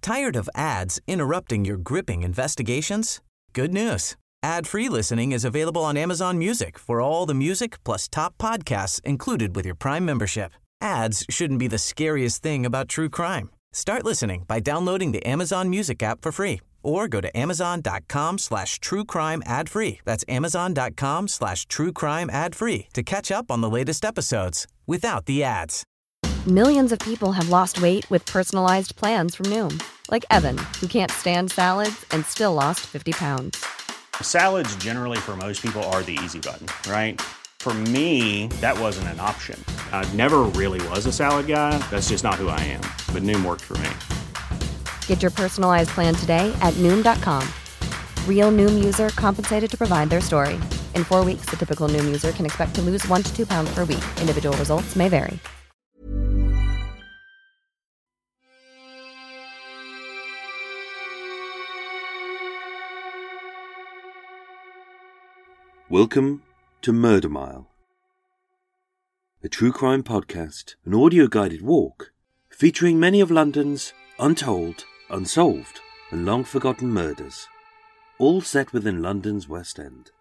Tired of ads interrupting your gripping investigations? Good news. Ad-free listening is available on Amazon Music for all the music plus top podcasts included with your Prime membership. Ads shouldn't be the scariest thing about true crime. Start listening by downloading the Amazon Music app for free or go to amazon.com/truecrime ad-free. That's amazon.com/truecrime ad-free to catch up on the latest episodes without the ads. Millions of people have lost weight with personalized plans from Noom. Like Evan, who can't stand salads and still lost 50 pounds. Salads generally for most people are the easy button, right? For me, that wasn't an option. I never really was a salad guy. That's just not who I am. But Noom worked for me. Get your personalized plan today at Noom.com. Real Noom user compensated to provide their story. In 4 weeks, the typical Noom user can expect to lose 1 to 2 pounds per week. Individual results may vary. Welcome to Murder Mile, a true crime podcast, an audio-guided walk featuring many of London's untold, unsolved and long-forgotten murders, all set within London's West End.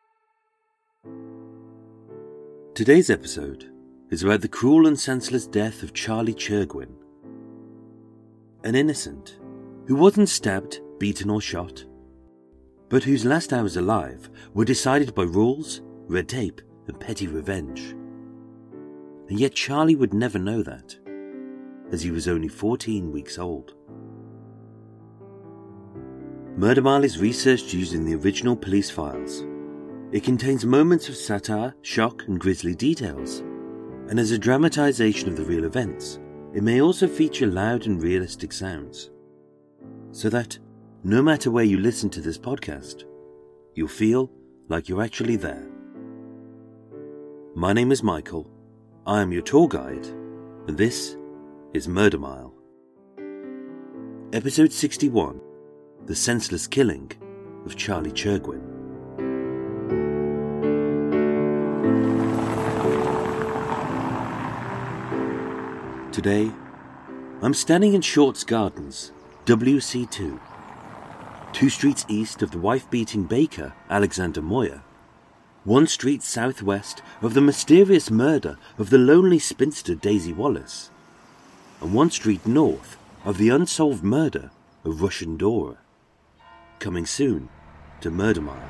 Today's episode is about the cruel and senseless death of Charlie Chergwin, an innocent who wasn't stabbed, beaten or shot, but whose last hours alive were decided by rules, red tape and petty revenge. And yet Charlie would never know that, as he was only 14 weeks old. Murder Mile is researched using the original police files. It contains moments of satire, shock and grisly details, and as a dramatisation of the real events, it may also feature loud and realistic sounds, so that no matter where you listen to this podcast, you'll feel like you're actually there. My name is Michael, I am your tour guide, and this is Murder Mile. Episode 61, The Senseless Killing of Charlie Chergwin. Today, I'm standing in Shorts Gardens, WC2, 2 streets east of the wife-beating baker Alexander Moyer, 1 street southwest of the mysterious murder of the lonely spinster Daisy Wallace, and 1 street north of the unsolved murder of Russian Dora. Coming soon to Murder Mile.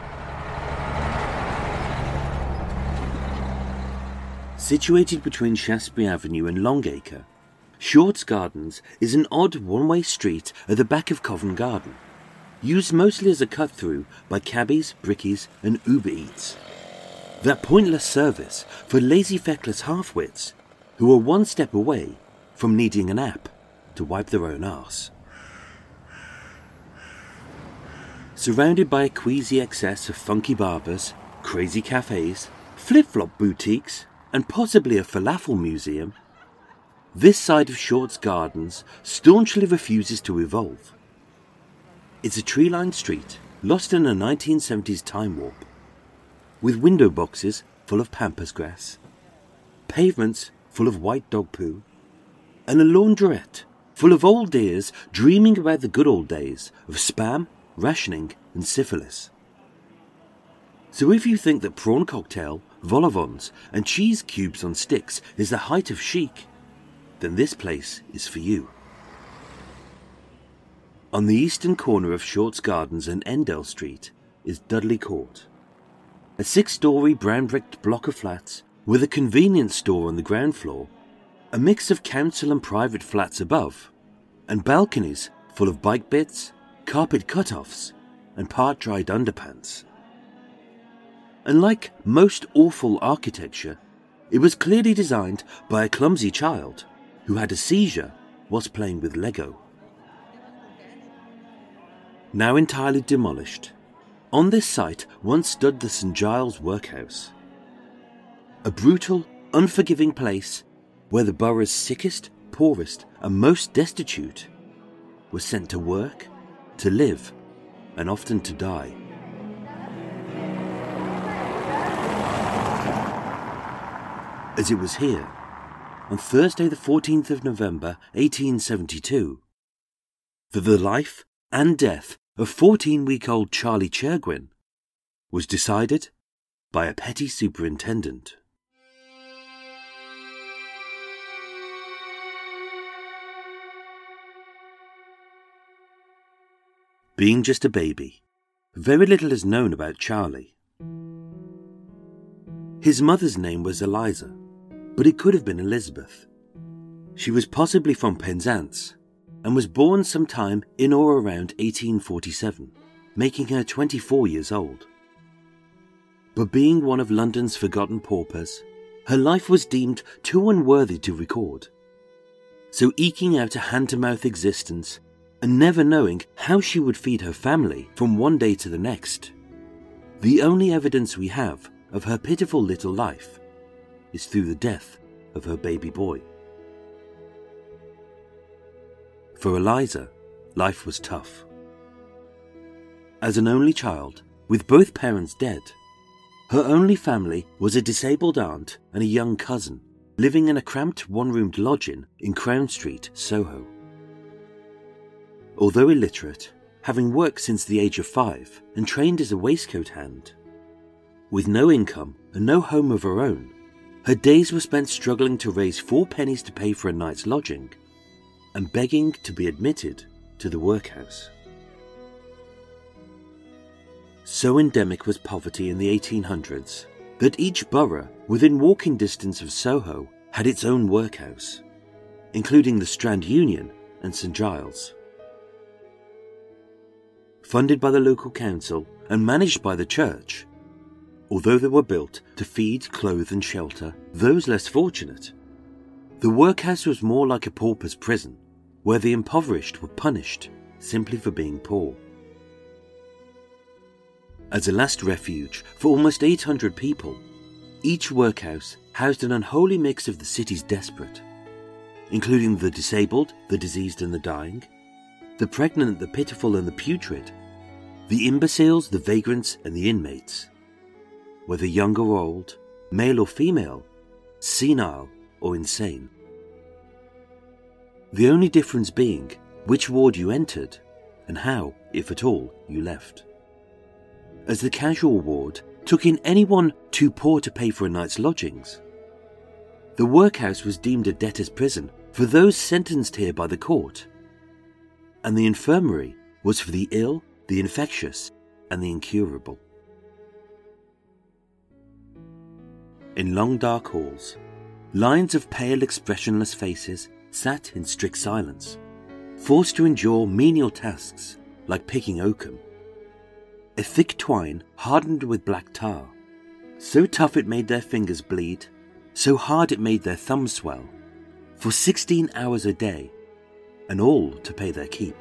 Situated between Shaftesbury Avenue and Longacre, Shorts Gardens is an odd one-way street at the back of Covent Garden, used mostly as a cut-through by cabbies, brickies and Uber Eats. That pointless service for lazy feckless half-wits who are 1 step away from needing an app to wipe their own arse. Surrounded by a queasy excess of funky barbers, crazy cafes, flip-flop boutiques and possibly a falafel museum, this side of Shorts Gardens staunchly refuses to evolve. It's a tree-lined street, lost in a 1970s time warp, with window boxes full of pampas grass, pavements full of white dog poo, and a laundrette full of old dears dreaming about the good old days of spam, rationing and syphilis. So if you think that prawn cocktail, vol au vents and cheese cubes on sticks is the height of chic, then this place is for you. On the eastern corner of Shorts Gardens and Endell Street is Dudley Court, a 6-storey brown-bricked block of flats with a convenience store on the ground floor, a mix of council and private flats above, and balconies full of bike bits, carpet cut-offs, and part-dried underpants. And like most awful architecture, it was clearly designed by a clumsy child who had a seizure whilst playing with Lego. Now entirely demolished, on this site once stood the St Giles Workhouse, a brutal, unforgiving place where the borough's sickest, poorest and most destitute were sent to work, to live and often to die. As it was here, on Thursday the 14th of November 1872, that the life and death of 14-week-old Charlie Chergwin was decided by a petty superintendent. Being just a baby, very little is known about Charlie. His mother's name was Eliza, but it could have been Elizabeth. She was possibly from Penzance and was born sometime in or around 1847, making her 24 years old. But being one of London's forgotten paupers, her life was deemed too unworthy to record. So eking out a hand-to-mouth existence and never knowing how she would feed her family from one day to the next, the only evidence we have of her pitiful little life is through the death of her baby boy. For Eliza, life was tough. As an only child, with both parents dead, her only family was a disabled aunt and a young cousin living in a cramped one-roomed lodging in Crown Street, Soho. Although illiterate, having worked since the age of 5 and trained as a waistcoat hand, with no income and no home of her own, her days were spent struggling to raise 4 pennies to pay for a night's lodging and begging to be admitted to the workhouse. So endemic was poverty in the 1800s that each borough within walking distance of Soho had its own workhouse, including the Strand Union and St Giles. Funded by the local council and managed by the church, although they were built to feed, clothe and shelter those less fortunate, the workhouse was more like a pauper's prison, where the impoverished were punished simply for being poor. As a last refuge for almost 800 people, each workhouse housed an unholy mix of the city's desperate, including the disabled, the diseased and the dying, the pregnant, the pitiful and the putrid, the imbeciles, the vagrants and the inmates, whether young or old, male or female, senile or insane. The only difference being which ward you entered and how, if at all, you left. As the casual ward took in anyone too poor to pay for a night's lodgings, the workhouse was deemed a debtor's prison for those sentenced here by the court, and the infirmary was for the ill, the infectious, and the incurable. In long dark halls, lines of pale expressionless faces sat in strict silence, forced to endure menial tasks like picking oakum, a thick twine hardened with black tar, so tough it made their fingers bleed, so hard it made their thumbs swell, for 16 hours a day, and all to pay their keep.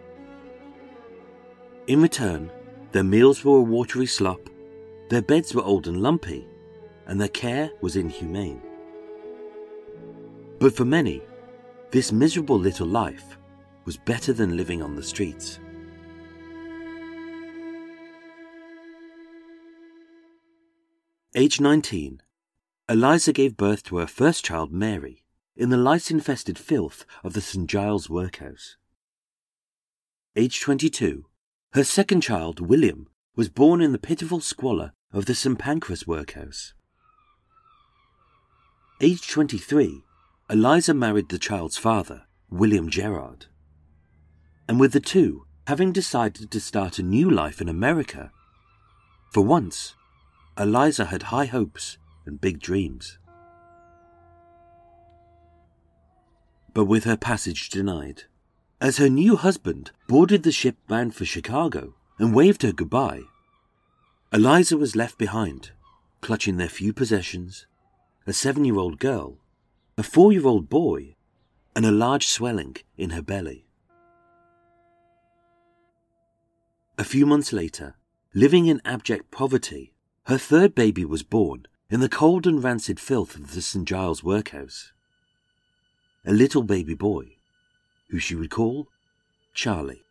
In return, their meals were a watery slop, their beds were old and lumpy, and their care was inhumane. But for many, this miserable little life was better than living on the streets. Age 19, Eliza gave birth to her first child, Mary, in the lice-infested filth of the St Giles workhouse. Age 22, her second child, William, was born in the pitiful squalor of the St Pancras workhouse. Age 23, Eliza married the child's father, William Gerard. And with the two having decided to start a new life in America, for once, Eliza had high hopes and big dreams. But with her passage denied, as her new husband boarded the ship bound for Chicago and waved her goodbye, Eliza was left behind, clutching their few possessions, a 7-year-old girl, a 4-year-old boy, and a large swelling in her belly. A few months later, living in abject poverty, her third baby was born in the cold and rancid filth of the St Giles workhouse. A little baby boy, who she would call Charlie.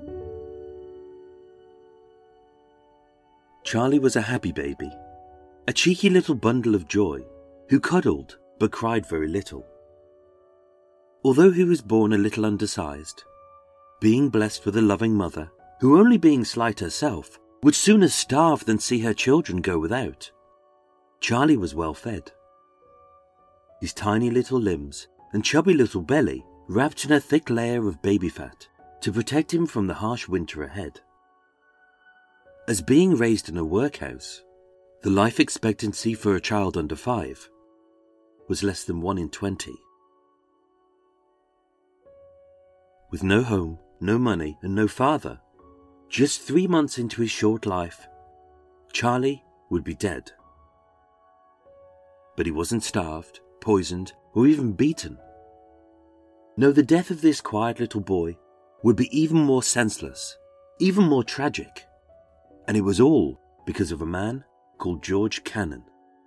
Charlie was a happy baby, a cheeky little bundle of joy, who cuddled but cried very little. Although he was born a little undersized, being blessed with a loving mother, who, only being slight herself, would sooner starve than see her children go without. Charlie was well fed. His tiny little limbs and chubby little belly wrapped in a thick layer of baby fat to protect him from the harsh winter ahead. As being raised in a workhouse, the life expectancy for a child under 5 was less than 1 in 20. With no home, no money, and no father, just 3 months into his short life, Charlie would be dead. But he wasn't starved, poisoned, or even beaten. No, the death of this quiet little boy would be even more senseless, even more tragic. And it was all because of a man called George Cannon.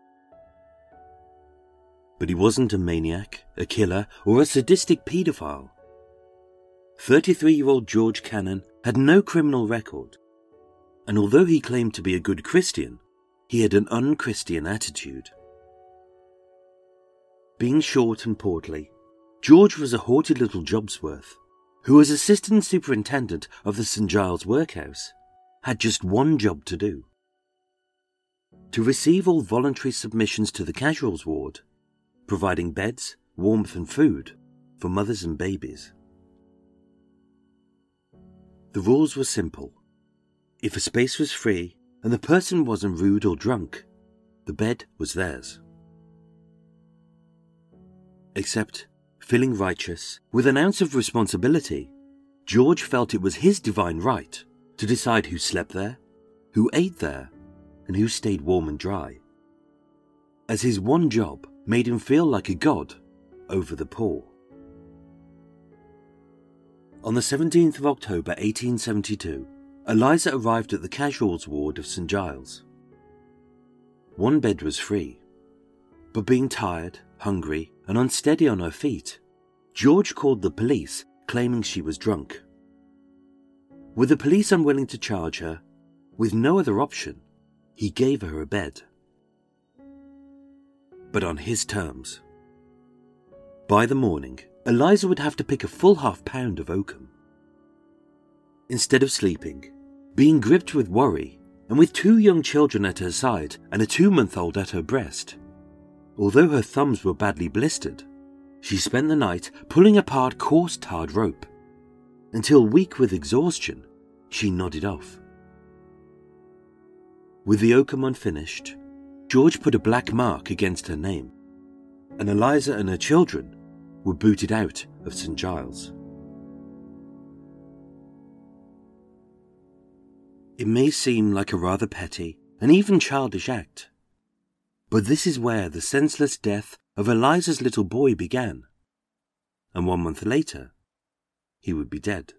But he wasn't a maniac, a killer, or a sadistic paedophile. 33-year-old George Cannon had no criminal record, and although he claimed to be a good Christian, he had an unchristian attitude. Being short and portly, George was a haughty little Jobsworth, who as assistant superintendent of the St. Giles workhouse had just one job to do: to receive all voluntary submissions to the casuals ward, providing beds, warmth and food for mothers and babies. The rules were simple. If a space was free and the person wasn't rude or drunk, the bed was theirs. Except, feeling righteous, with an ounce of responsibility, George felt it was his divine right to decide who slept there, who ate there, and who stayed warm and dry, as his one job made him feel like a god over the poor. On the 17th of October 1872, Eliza arrived at the casuals ward of St. Giles. One bed was free, but being tired, hungry, and unsteady on her feet, George called the police, claiming she was drunk. With the police unwilling to charge her, with no other option, he gave her a bed. But on his terms. By the morning, Eliza would have to pick a full half-pound of oakum. Instead of sleeping, being gripped with worry, and with 2 young children at her side and a 2-month-old at her breast, although her thumbs were badly blistered, she spent the night pulling apart coarse tarred rope, until weak with exhaustion, she nodded off. With the oakum unfinished, George put a black mark against her name, and Eliza and her children were booted out of St. Giles. It may seem like a rather petty and even childish act, but this is where the senseless death of Eliza's little boy began, and 1 month later, he would be dead.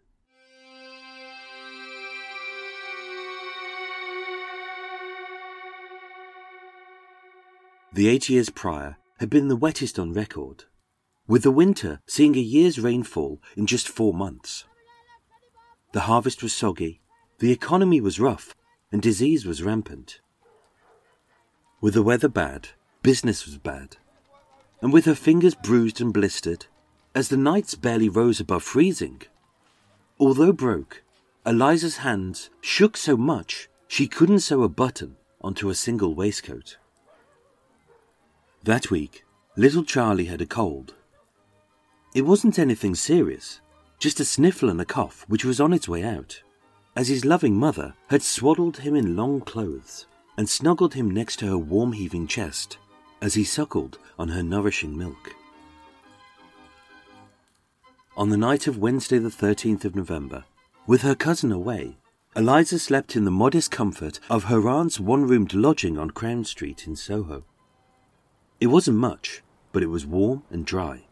The 8 years prior had been the wettest on record, with the winter seeing a year's rainfall in just 4 months. The harvest was soggy, the economy was rough, and disease was rampant. With the weather bad, business was bad, and with her fingers bruised and blistered, as the nights barely rose above freezing, although broke, Eliza's hands shook so much she couldn't sew a button onto a single waistcoat. That week, little Charlie had a cold. It wasn't anything serious, just a sniffle and a cough which was on its way out, as his loving mother had swaddled him in long clothes and snuggled him next to her warm heaving chest as he suckled on her nourishing milk. On the night of Wednesday the 13th of November, with her cousin away, Eliza slept in the modest comfort of her aunt's one-roomed lodging on Crown Street in Soho. It wasn't much, but it was warm and dry.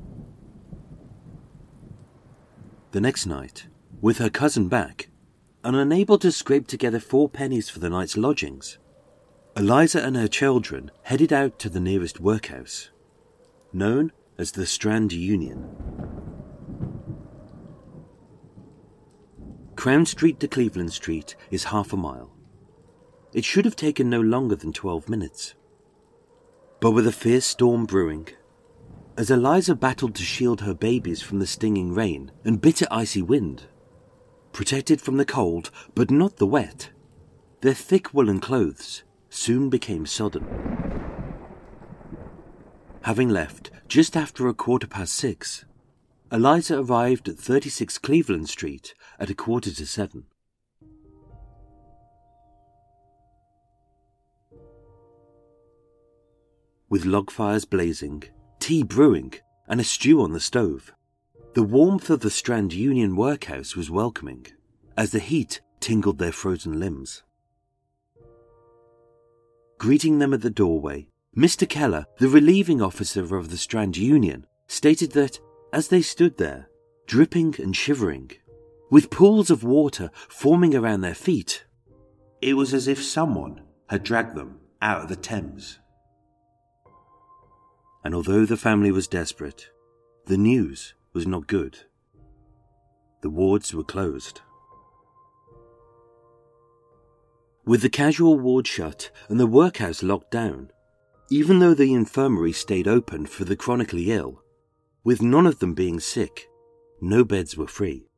The next night, with her cousin back, and unable to scrape together 4 pennies for the night's lodgings, Eliza and her children headed out to the nearest workhouse, known as the Strand Union. Crown Street to Cleveland Street is half a mile. It should have taken no longer than 12 minutes. But with a fierce storm brewing, as Eliza battled to shield her babies from the stinging rain and bitter icy wind, protected from the cold but not the wet. Their thick woolen clothes soon became sodden. Having left just after 6:15, Eliza arrived at 36 Cleveland Street at 6:45. With log fires blazing, tea brewing, and a stew on the stove, the warmth of the Strand Union workhouse was welcoming, as the heat tingled their frozen limbs. Greeting them at the doorway, Mr. Keller, the relieving officer of the Strand Union, stated that, as they stood there, dripping and shivering, with pools of water forming around their feet, it was as if someone had dragged them out of the Thames. And although the family was desperate, the news was not good. The wards were closed. With the casual ward shut and the workhouse locked down, even though the infirmary stayed open for the chronically ill, with none of them being sick, no beds were free.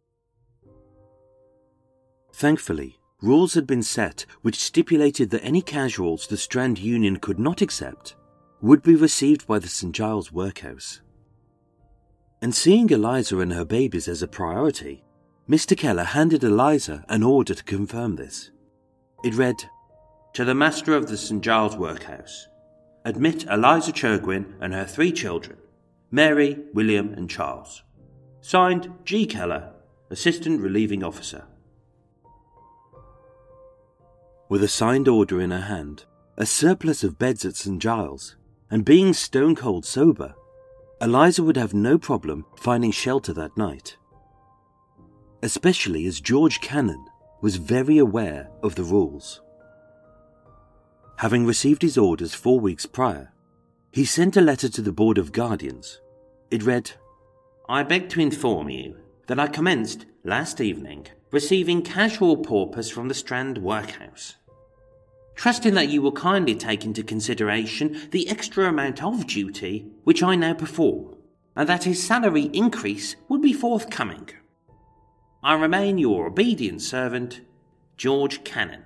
Thankfully, rules had been set which stipulated that any casuals the Strand Union could not accept would be received by the St. Giles workhouse. And seeing Eliza and her babies as a priority, Mr. Keller handed Eliza an order to confirm this. It read, "To the master of the St. Giles workhouse, admit Eliza Churgwin and her 3 children, Mary, William and Charles. Signed, G. Keller, Assistant Relieving Officer." With a signed order in her hand, a surplus of beds at St. Giles, and being stone cold sober, Eliza would have no problem finding shelter that night. Especially as George Cannon was very aware of the rules. Having received his orders 4 weeks prior, he sent a letter to the Board of Guardians. It read, "I beg to inform you that I commenced last evening receiving casual paupers from the Strand workhouse. Trusting that you will kindly take into consideration the extra amount of duty which I now perform, and that his salary increase will be forthcoming. I remain your obedient servant, George Cannon."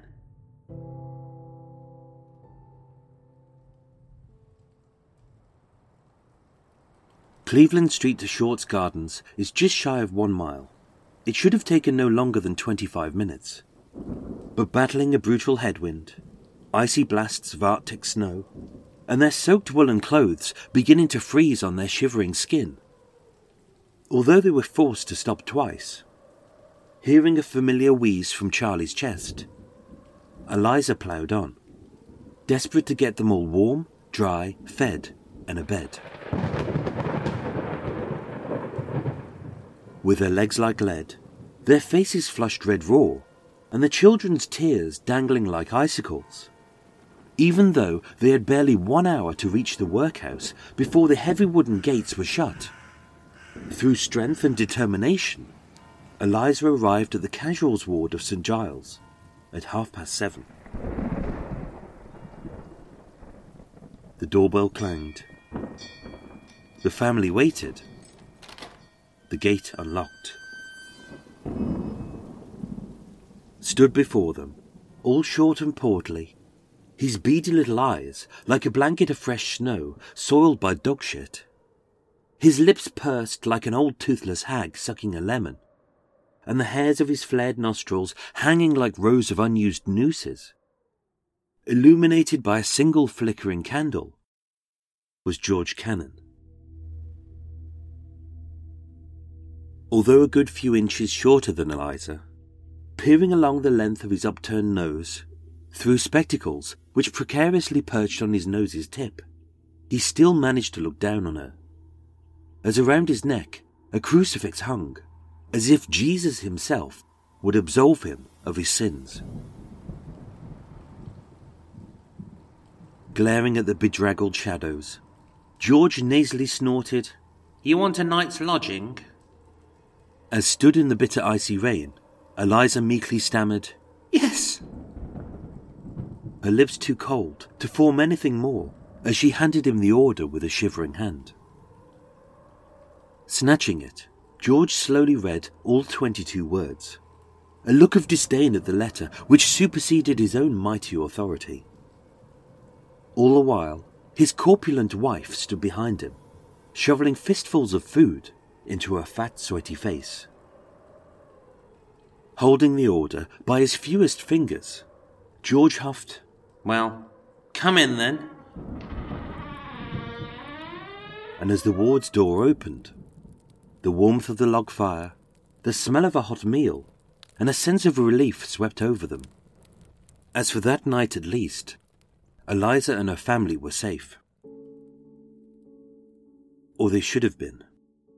Cleveland Street to Short's Gardens is just shy of 1 mile. It should have taken no longer than 25 minutes. But battling a brutal headwind, icy blasts of Arctic snow, and their soaked woolen clothes beginning to freeze on their shivering skin, although they were forced to stop twice, hearing a familiar wheeze from Charlie's chest, Eliza ploughed on, desperate to get them all warm, dry, fed, and a bed. With their legs like lead, their faces flushed red raw, and the children's tears dangling like icicles, even though they had barely 1 hour to reach the workhouse before the heavy wooden gates were shut. Through strength and determination, Eliza arrived at the casuals ward of St. Giles at 7:30. The doorbell clanged. The family waited. The gate unlocked. Stood before them, all short and portly, his beady little eyes like a blanket of fresh snow soiled by dog shit, his lips pursed like an old toothless hag sucking a lemon, and the hairs of his flared nostrils hanging like rows of unused nooses. Illuminated by a single flickering candle was George Cannon. Although a good few inches shorter than Eliza, peering along the length of his upturned nose, through spectacles which precariously perched on his nose's tip, he still managed to look down on her, as around his neck a crucifix hung, as if Jesus himself would absolve him of his sins. Glaring at the bedraggled shadows, George nasally snorted, "You want a night's lodging?" As stood in the bitter icy rain, Eliza meekly stammered, "Yes." Her lips too cold to form anything more as she handed him the order with a shivering hand. Snatching it, George slowly read all 22 words. a look of disdain at the letter which superseded his own mighty authority. All the while, his corpulent wife stood behind him, shoveling fistfuls of food into her fat, sweaty face. Holding the order by his fewest fingers, George huffed, "Well, come in then." And as the ward's door opened, the warmth of the log fire, the smell of a hot meal, and a sense of relief swept over them. As for that night at least, Eliza and her family were safe. Or they should have been.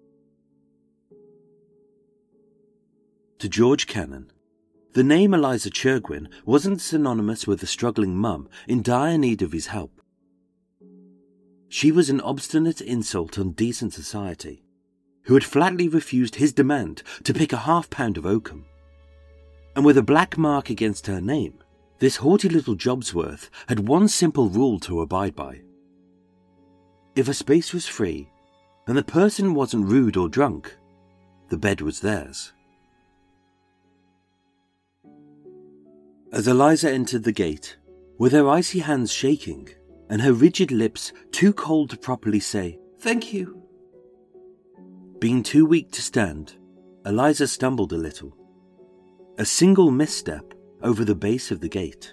To George Cannon, the name Eliza Churgwin wasn't synonymous with a struggling mum in dire need of his help. She was an obstinate insult on decent society, who had flatly refused his demand to pick a half-pound of oakum. And with a black mark against her name, this haughty little Jobsworth had one simple rule to abide by. If a space was free, and the person wasn't rude or drunk, the bed was theirs. As Eliza entered the gate, with her icy hands shaking, and her rigid lips too cold to properly say, "Thank you," being too weak to stand, Eliza stumbled a little. A single misstep over the base of the gate.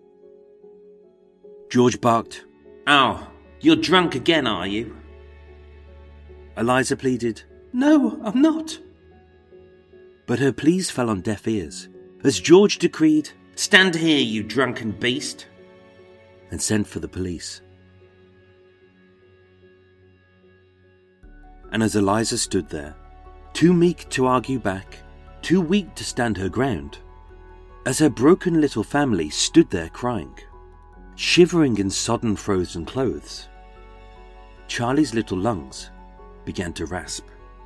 George barked, "Oh, you're drunk again, are you?" Eliza pleaded, "No, I'm not." But her pleas fell on deaf ears, as George decreed, "Stand here, you drunken beast," and sent for the police. And as Eliza stood there, too meek to argue back, too weak to stand her ground, as her broken little family stood there crying, shivering in sodden frozen clothes, Charlie's little lungs began to rasp.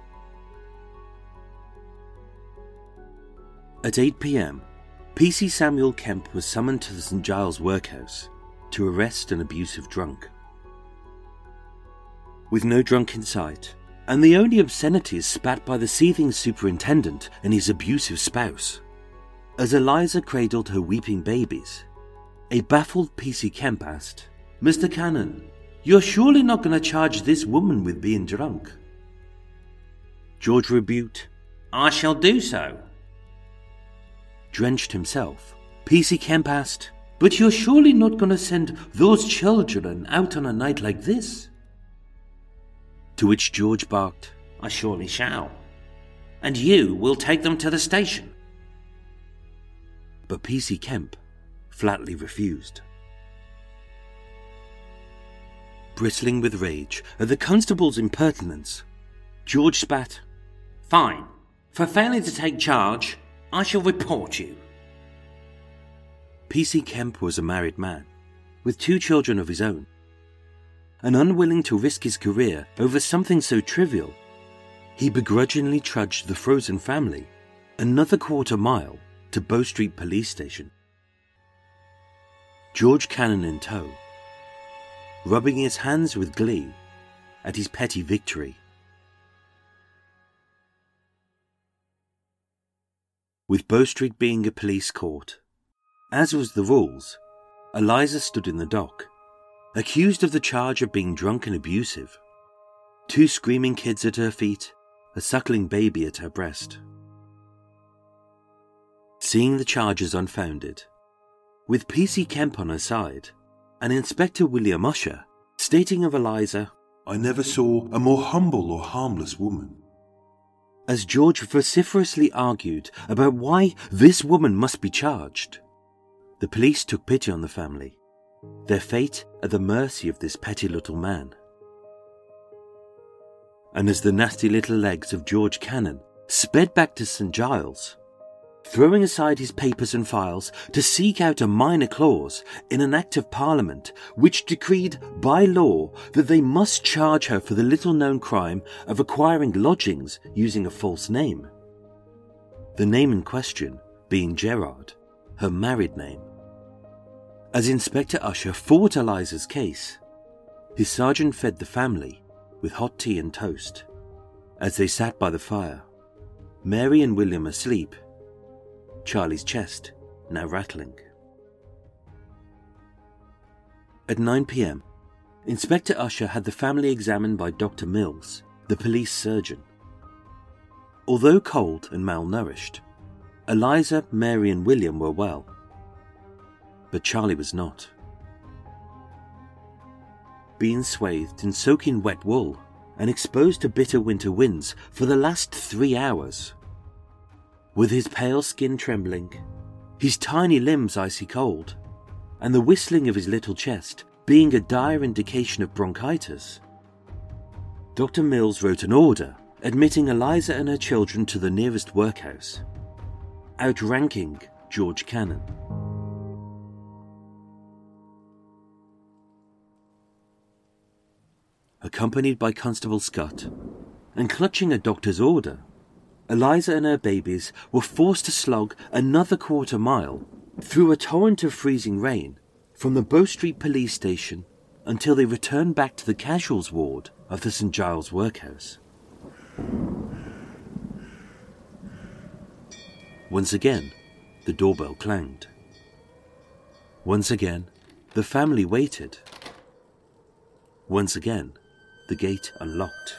At 8 p.m, PC Samuel Kemp was summoned to the St. Giles workhouse to arrest an abusive drunk. With no drunk in sight, and the only obscenities spat by the seething superintendent and his abusive spouse, as Eliza cradled her weeping babies, a baffled PC Kemp asked, "Mr. Cannon, you're surely not going to charge this woman with being drunk?" George rebuked, "I shall do so." Drenched himself, PC Kemp asked, "But you're surely not going to send those children out on a night like this?" To which George barked, "I surely shall. And you will take them to the station." But PC Kemp flatly refused. Bristling with rage at the constable's impertinence, George spat, "Fine. For failing to take charge, I shall report you." PC Kemp was a married man, with 2 children of his own, and unwilling to risk his career over something so trivial, he begrudgingly trudged the frozen family another quarter-mile to Bow Street Police Station. George Cannon in tow, rubbing his hands with glee at his petty victory. With Bow Street being a police court, as was the rules, Eliza stood in the dock, accused of the charge of being drunk and abusive. 2 screaming kids at her feet, a suckling baby at her breast. Seeing the charges unfounded, with PC Kemp on her side, and Inspector William Usher stating of Eliza, "I never saw a more humble or harmless woman," as George vociferously argued about why this woman must be charged, the police took pity on the family, their fate at the mercy of this petty little man. And as the nasty little legs of George Cannon sped back to St. Giles, throwing aside his papers and files to seek out a minor clause in an Act of Parliament which decreed by law that they must charge her for the little-known crime of acquiring lodgings using a false name, the name in question being Gerard, her married name. As Inspector Usher fought Eliza's case, his sergeant fed the family with hot tea and toast as they sat by the fire, Mary and William asleep, Charlie's chest, now rattling. At 9 p.m, Inspector Usher had the family examined by Dr. Mills, the police surgeon. Although cold and malnourished, Eliza, Mary and William were well, but Charlie was not. Being swathed in soaking wet wool and exposed to bitter winter winds for the last 3 hours, with his pale skin trembling, his tiny limbs icy cold, and the whistling of his little chest being a dire indication of bronchitis, Dr. Mills wrote an order admitting Eliza and her children to the nearest workhouse, outranking George Cannon. Accompanied by Constable Scott, and clutching a doctor's order, Eliza and her babies were forced to slog another quarter-mile through a torrent of freezing rain from the Bow Street police station until they returned back to the casuals ward of the St. Giles workhouse. Once again, the doorbell clanged. Once again, the family waited. Once again, the gate unlocked.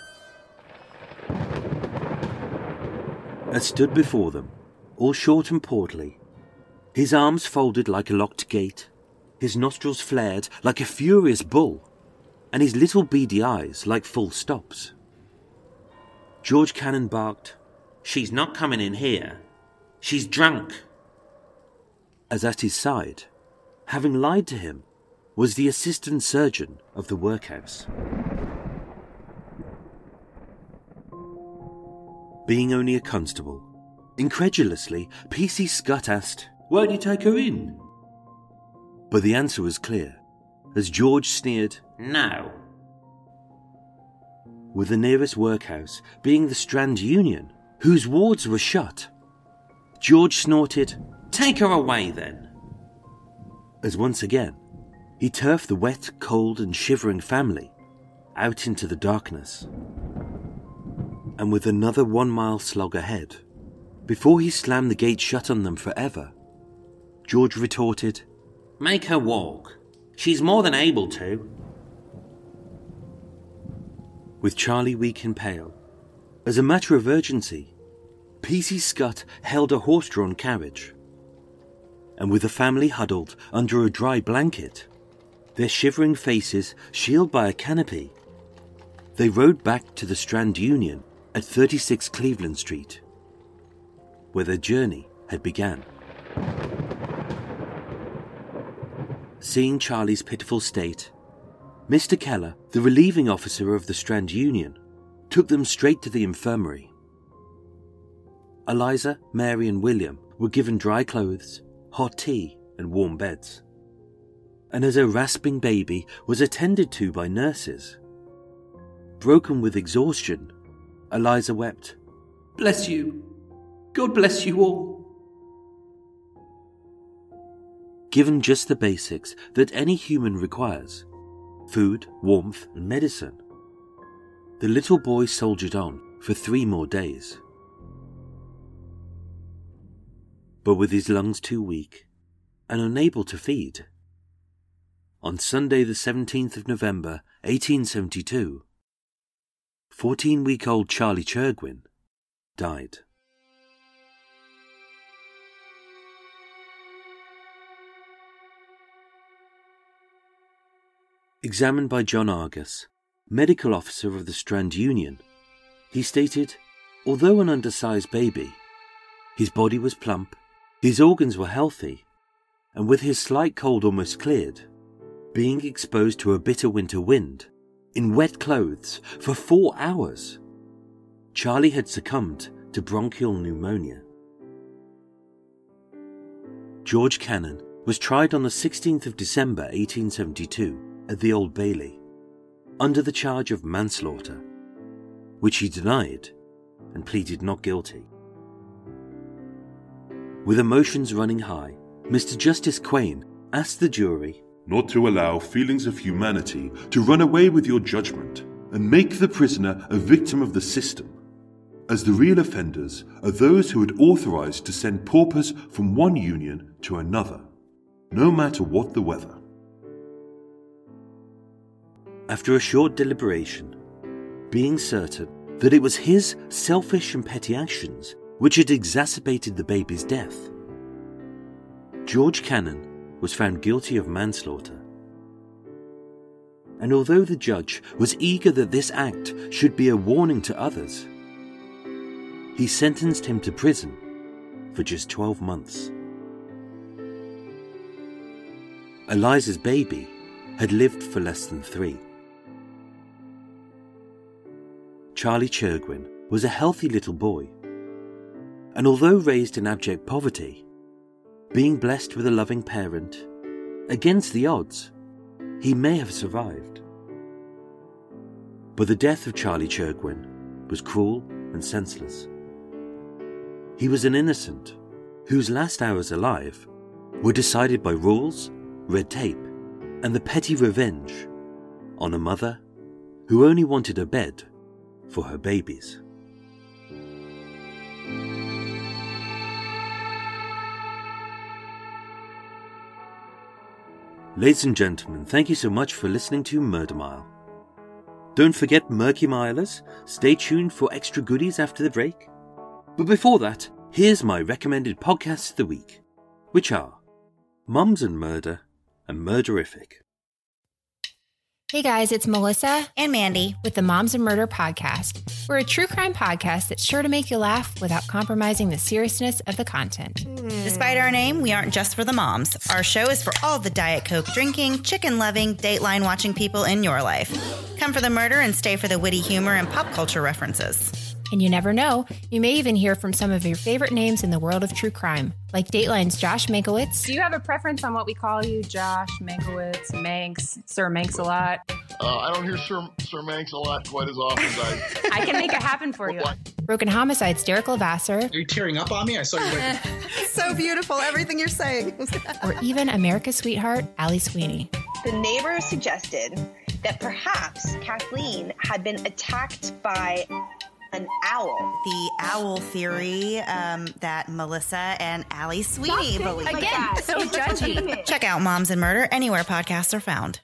As stood before them, all short and portly, his arms folded like a locked gate, his nostrils flared like a furious bull, and his little beady eyes like full stops, George Cannon barked, "She's not coming in here. She's drunk." As at his side, having lied to him, was the assistant surgeon of the workhouse. Being only a constable, incredulously, P.C. Scott asked, "Why don't you take her in?" But the answer was clear, as George sneered, "No." With the nearest workhouse being the Strand Union, whose wards were shut, George snorted, "Take her away then." As once again, he turfed the wet, cold and shivering family out into the darkness. And with another 1 mile slog ahead, before he slammed the gate shut on them forever, George retorted, "Make her walk. She's more than able to." With Charlie weak and pale, as a matter of urgency, P.C. Scott held a horse-drawn carriage, and with the family huddled under a dry blanket, their shivering faces shielded by a canopy, they rode back to the Strand Union at 36 Cleveland Street, where their journey had begun. Seeing Charlie's pitiful state, Mr. Keller, the relieving officer of the Strand Union, took them straight to the infirmary. Eliza, Mary and William were given dry clothes, hot tea and warm beds, and as a rasping baby was attended to by nurses. Broken with exhaustion, Eliza wept, "Bless you. God bless you all." Given just the basics that any human requires, food, warmth and medicine, the little boy soldiered on for 3 more days. But with his lungs too weak and unable to feed, on Sunday the 17th of November 1872, 14-week-old Charlie Chergwin died. Examined by John Argus, medical officer of the Strand Union, he stated, although an undersized baby, his body was plump, his organs were healthy, and with his slight cold almost cleared, being exposed to a bitter winter wind, in wet clothes for 4 hours, Charlie had succumbed to bronchial pneumonia. George Cannon was tried on the 16th of December 1872 at the Old Bailey, under the charge of manslaughter, which he denied and pleaded not guilty. With emotions running high, Mr. Justice Quain asked the jury not to allow feelings of humanity to run away with your judgment and make the prisoner a victim of the system, as the real offenders are those who had authorised to send paupers from one union to another, no matter what the weather. After a short deliberation, being certain that it was his selfish and petty actions which had exacerbated the baby's death, George Cannon was found guilty of manslaughter. And although the judge was eager that this act should be a warning to others, he sentenced him to prison for just 12 months. Eliza's baby had lived for less than 3. Charlie Chergwin was a healthy little boy, and although raised in abject poverty, being blessed with a loving parent, against the odds, he may have survived. But the death of Charlie Chergwin was cruel and senseless. He was an innocent whose last hours alive were decided by rules, red tape, and the petty revenge on a mother who only wanted a bed for her babies. Ladies and gentlemen, thank you so much for listening to Murder Mile. Don't forget, Murky Milers, stay tuned for extra goodies after the break. But before that, here's my recommended podcasts of the week, which are Mums and Murder and Murderific. Hey guys, it's Melissa and Mandy with the Moms and Murder podcast. We're a true crime podcast that's sure to make you laugh without compromising the seriousness of the content. Despite our name, we aren't just for the moms. Our show is for all the Diet Coke drinking, chicken loving, Dateline watching people in your life. Come for the murder and stay for the witty humor and pop culture references. And you never know, you may even hear from some of your favorite names in the world of true crime, like Dateline's Josh Mankiewicz. Do you have a preference on what we call you? Josh, Mankiewicz, Manx, Sir Manx-a-Lot? I don't hear Sir Manx-a-Lot quite as often as I can make it happen for you. Broken Homicide's Derek Levasseur. Are you tearing up on me? I saw you like... So beautiful, everything you're saying. Or even America's sweetheart, Allie Sweeney. The neighbor suggested that perhaps Kathleen had been attacked by an owl. The owl theory that Melissa and Allie Sweeney believe. Again, so judgy. Check out Moms and Murder anywhere podcasts are found.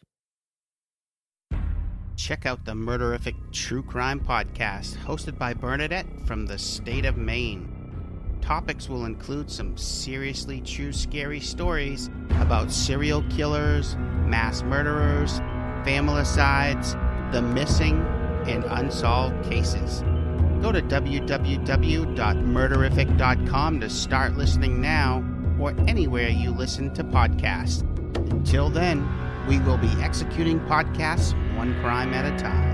Check out the Murderific True Crime Podcast, hosted by Bernadette from the state of Maine. Topics will include some seriously true scary stories about serial killers, mass murderers, familicides, the missing, and unsolved cases. Go to www.murderific.com to start listening now or anywhere you listen to podcasts. Until then, we will be executing podcasts one crime at a time.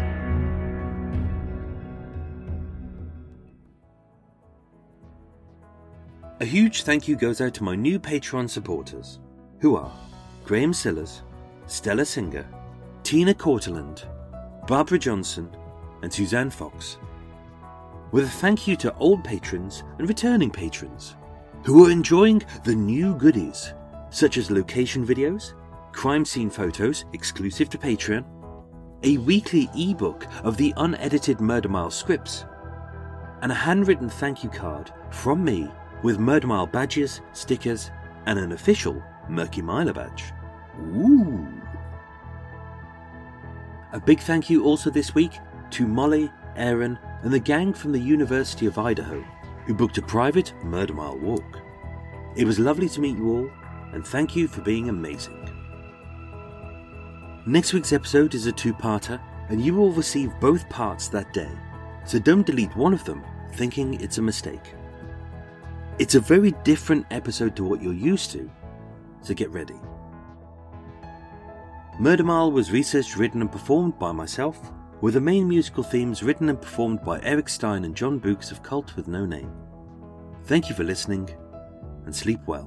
A huge thank you goes out to my new Patreon supporters, who are Graham Sillers, Stella Singer, Tina Courtland, Barbara Johnson, and Suzanne Fox. With a thank you to old patrons and returning patrons who are enjoying the new goodies, such as location videos, crime scene photos exclusive to Patreon, a weekly ebook of the unedited Murder Mile scripts, and a handwritten thank you card from me with Murder Mile badges, stickers, and an official Murky Miler badge. Ooh! A big thank you also this week to Molly, Aaron, and the gang from the University of Idaho who booked a private Murder Mile walk. It was lovely to meet you all, and thank you for being amazing. Next week's episode is a 2-parter, and you will receive both parts that day, so don't delete one of them thinking it's a mistake. It's a very different episode to what you're used to, so get ready. Murder Mile was researched, written and performed by myself, with the main musical themes written and performed by Eric Stein and John Books of Cult with No Name. Thank you for listening, and sleep well.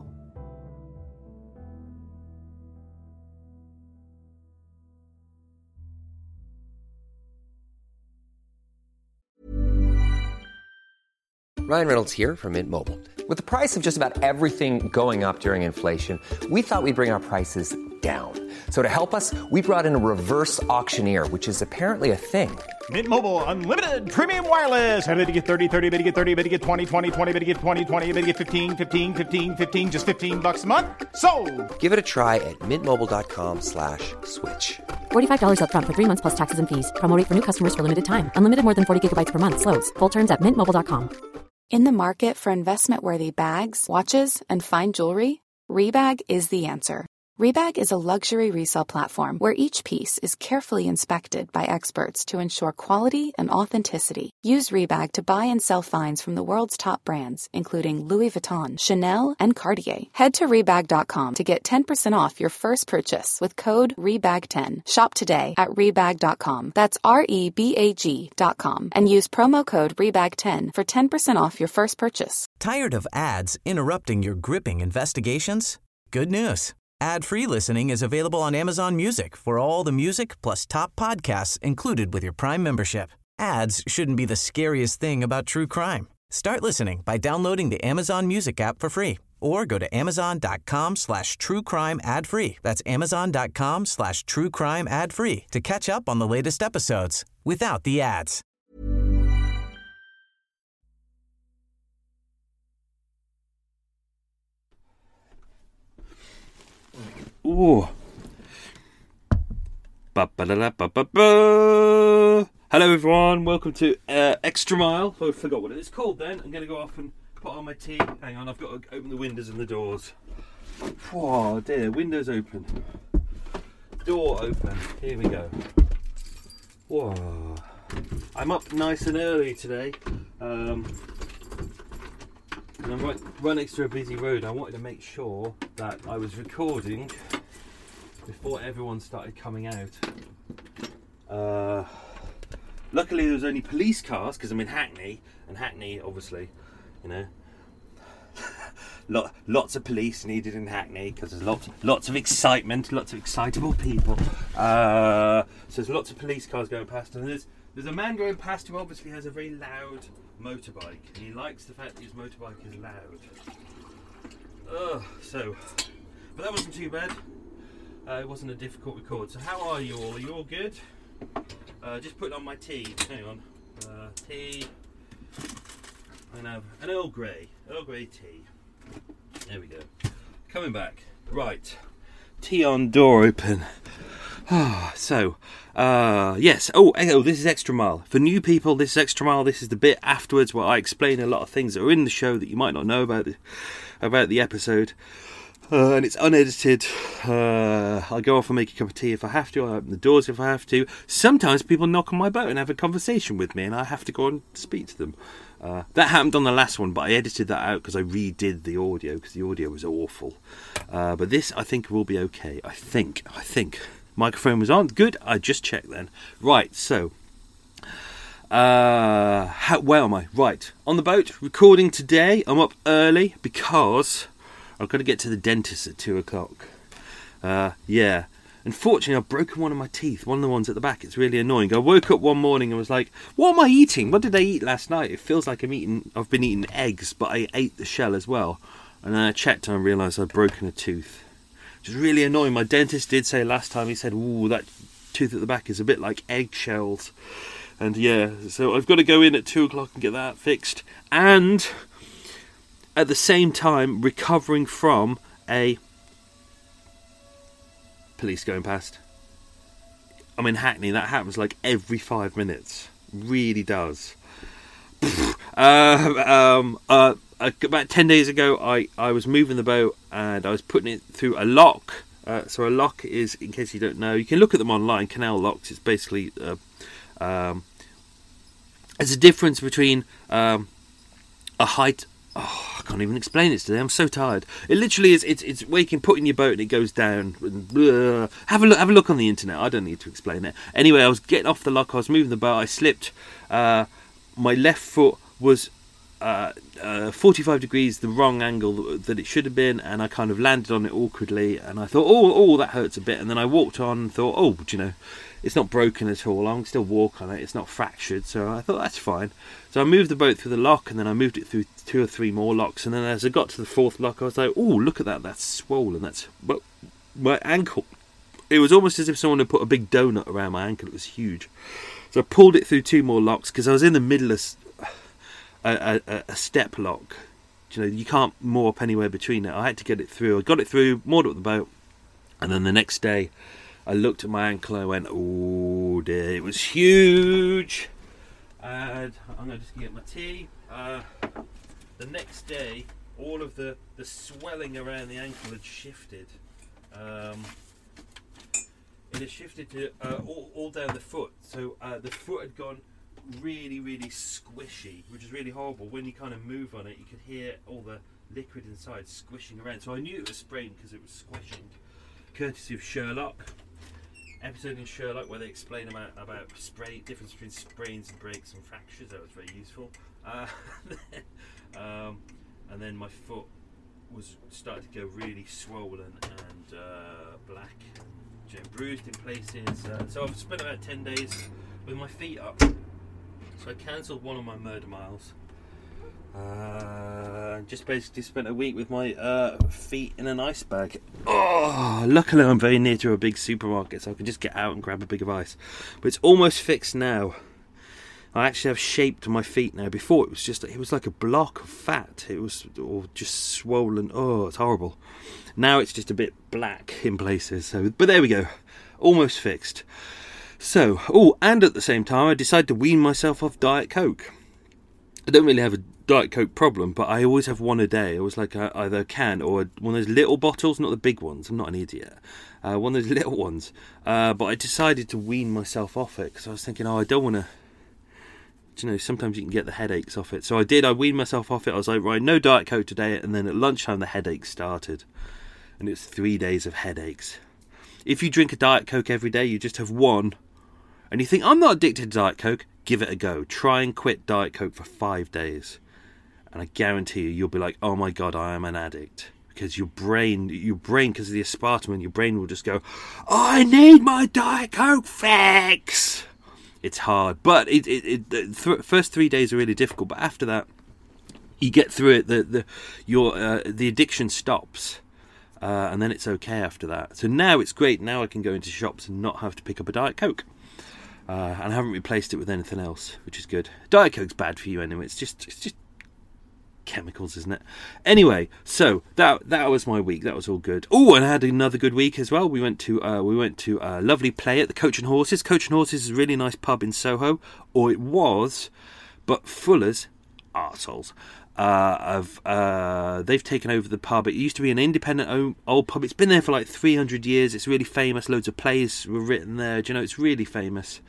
Ryan Reynolds here from Mint Mobile. With the price of just about everything going up during inflation, we thought we'd bring our prices down. So to help us, we brought in a reverse auctioneer, which is apparently a thing. Mint Mobile Unlimited Premium Wireless. How to get 30, 30, bit to get 30, bit to get 20, 20, 20, bit to get 20, 20, bit to get 15, 15, 15, 15, just $15 a month? Sold! Give it a try at mintmobile.com/switch. $45 up front for 3 months plus taxes and fees. Promo rate for new customers for limited time. Unlimited more than 40 gigabytes per month. Slows full terms at mintmobile.com. In the market for investment-worthy bags, watches, and fine jewelry, Rebag is the answer. Rebag is a luxury resale platform where each piece is carefully inspected by experts to ensure quality and authenticity. Use Rebag to buy and sell finds from the world's top brands, including Louis Vuitton, Chanel, and Cartier. Head to Rebag.com to get 10% off your first purchase with code REBAG10. Shop today at Rebag.com. That's REBAG.com. And use promo code REBAG10 for 10% off your first purchase. Tired of ads interrupting your gripping investigations? Good news. Ad-free listening is available on Amazon Music for all the music plus top podcasts included with your Prime membership. Ads shouldn't be the scariest thing about true crime. Start listening by downloading the Amazon Music app for free or go to amazon.com/truecrime ad-free. That's amazon.com/truecrime ad-free to catch up on the latest episodes without the ads. Ooh. Hello everyone, welcome to Extra Mile. I forgot what it's called then. I'm going to go off and put on my tea. Hang on, I've got to open the windows and the doors. Oh dear, windows open. Door open. Here we go. Whoa. I'm up nice and early today. And I'm right next to a busy road. I wanted to make sure that I was recording before everyone started coming out. Luckily there was only police cars because I'm in Hackney, and Hackney obviously, you know, lots of police needed in Hackney because there's lots of excitement, lots of excitable people. So there's lots of police cars going past, and there's a man going past who obviously has a very loud motorbike, and he likes the fact that his motorbike is loud. But that wasn't too bad. It wasn't a difficult record. So how are you all? Are you all good? Just putting on my tea. Hang on. Tea. And have an Earl Grey tea. There we go. Coming back. Right. Tea on, door open. Yes. Oh, this is Extra Mile. For new people, this is Extra Mile. This is the bit afterwards where I explain a lot of things that are in the show that you might not know about the episode. And it's unedited. I'll go off and make a cup of tea if I have to. I'll open the doors if I have to. Sometimes people knock on my boat and have a conversation with me, and I have to go and speak to them. That happened on the last one, but I edited that out because I redid the audio because the audio was awful. But this, I think, will be okay. I think. Microphone was on. Good. I just checked then. Right, so. Where am I? Right. On the boat, recording today. I'm up early because I've got to get to the dentist at 2 o'clock. Yeah. Unfortunately, I've broken one of my teeth. One of the ones at the back. It's really annoying. I woke up one morning and was like, what am I eating? What did I eat last night? It feels like I've been eating eggs, but I ate the shell as well. And then I checked and I realised I'd broken a tooth. Which is really annoying. My dentist did say last time, he said, ooh, that tooth at the back is a bit like eggshells. And yeah, so I've got to go in at 2 o'clock and get that fixed. And at the same time, recovering from a police going past. I'm in Hackney. That happens like every 5 minutes. Really does. About 10 days ago, I was moving the boat and I was putting it through a lock. So a lock is, in case you don't know, you can look at them online, canal locks. It's basically there's a difference between a height. Oh, I can't even explain it today. I'm so tired. It literally is. It's waking, putting your boat, and it goes down. And have a look on the internet. I don't need to explain it. Anyway, I was getting off the lock. I was moving the boat. I slipped. My left foot was 45 degrees, the wrong angle that it should have been, and I kind of landed on it awkwardly. And I thought, oh, that hurts a bit. And then I walked on and thought, oh, do you know, it's not broken at all. I can still walk on it. It's not fractured. So I thought that's fine. So I moved the boat through the lock, and then I moved it through 2 or 3 more locks. And then as I got to the 4th lock, I was like, oh, look at that. That's swollen. That's my ankle, it was almost as if someone had put a big donut around my ankle. It was huge. So I pulled it through 2 more locks because I was in the middle of a step lock. You know, you can't moor up anywhere between it. I had to get it through. I got it through, moored up the boat, and then the next day I looked at my ankle and I went, oh dear, it was huge. And I'm going to just get my tea. The next day, all of the swelling around the ankle had shifted. It had shifted to all down the foot. So the foot had gone really, really squishy, which is really horrible. When you kind of move on it, you could hear all the liquid inside squishing around. So I knew it was sprained because it was squishing. Courtesy of Sherlock. Episode in Sherlock where they explain about difference between sprains and breaks and fractures. That was very useful. And then my foot started to go really swollen and black, and bruised in places. So I've spent about 10 days with my feet up. So I cancelled one of my murder miles. Just basically spent a week with my feet in an ice bag. Oh, luckily I'm very near to a big supermarket, so I can just get out and grab a big of ice. But it's almost fixed now. I actually have shape to my feet now. Before it was like a block of fat. It was all just swollen. Oh, it's horrible. Now it's just a bit black in places. So, but there we go, almost fixed. So, and at the same time, I decided to wean myself off Diet Coke. I don't really have a Diet Coke problem, but I always have one a day. I always like either a can or one of those little bottles, not the big ones. I'm not an idiot. One of those little ones. But I decided to wean myself off it because I was thinking, I don't want to. You know, sometimes you can get the headaches off it. So I did. I weaned myself off it. I was like, right, no Diet Coke today. And then at lunchtime, the headaches started, and it's 3 days of headaches. If you drink a Diet Coke every day, you just have one, and you think, I'm not addicted to Diet Coke. Give it a go. Try and quit Diet Coke for 5 days. And I guarantee you'll be like, oh my God, I am an addict. Because your brain, because of the aspartame, your brain will just go, I need my Diet Coke fix. It's hard. But the first 3 days are really difficult. But after that, you get through it. The addiction stops. And then it's okay after that. So now it's great. Now I can go into shops and not have to pick up a Diet Coke. And I haven't replaced it with anything else, which is good. Diet Coke's bad for you anyway. It's just chemicals, isn't it? Anyway, so that was my week. That was all good. Oh, and I had another good week as well. We went to a lovely play at the Coach and Horses. Coach and Horses is a really nice pub in Soho, or it was, but Fuller's arseholes. They've taken over the pub. It used to be an independent old pub. It's been there for like 300 years. It's really famous. Loads of plays were written there. Do you know, it's really famous.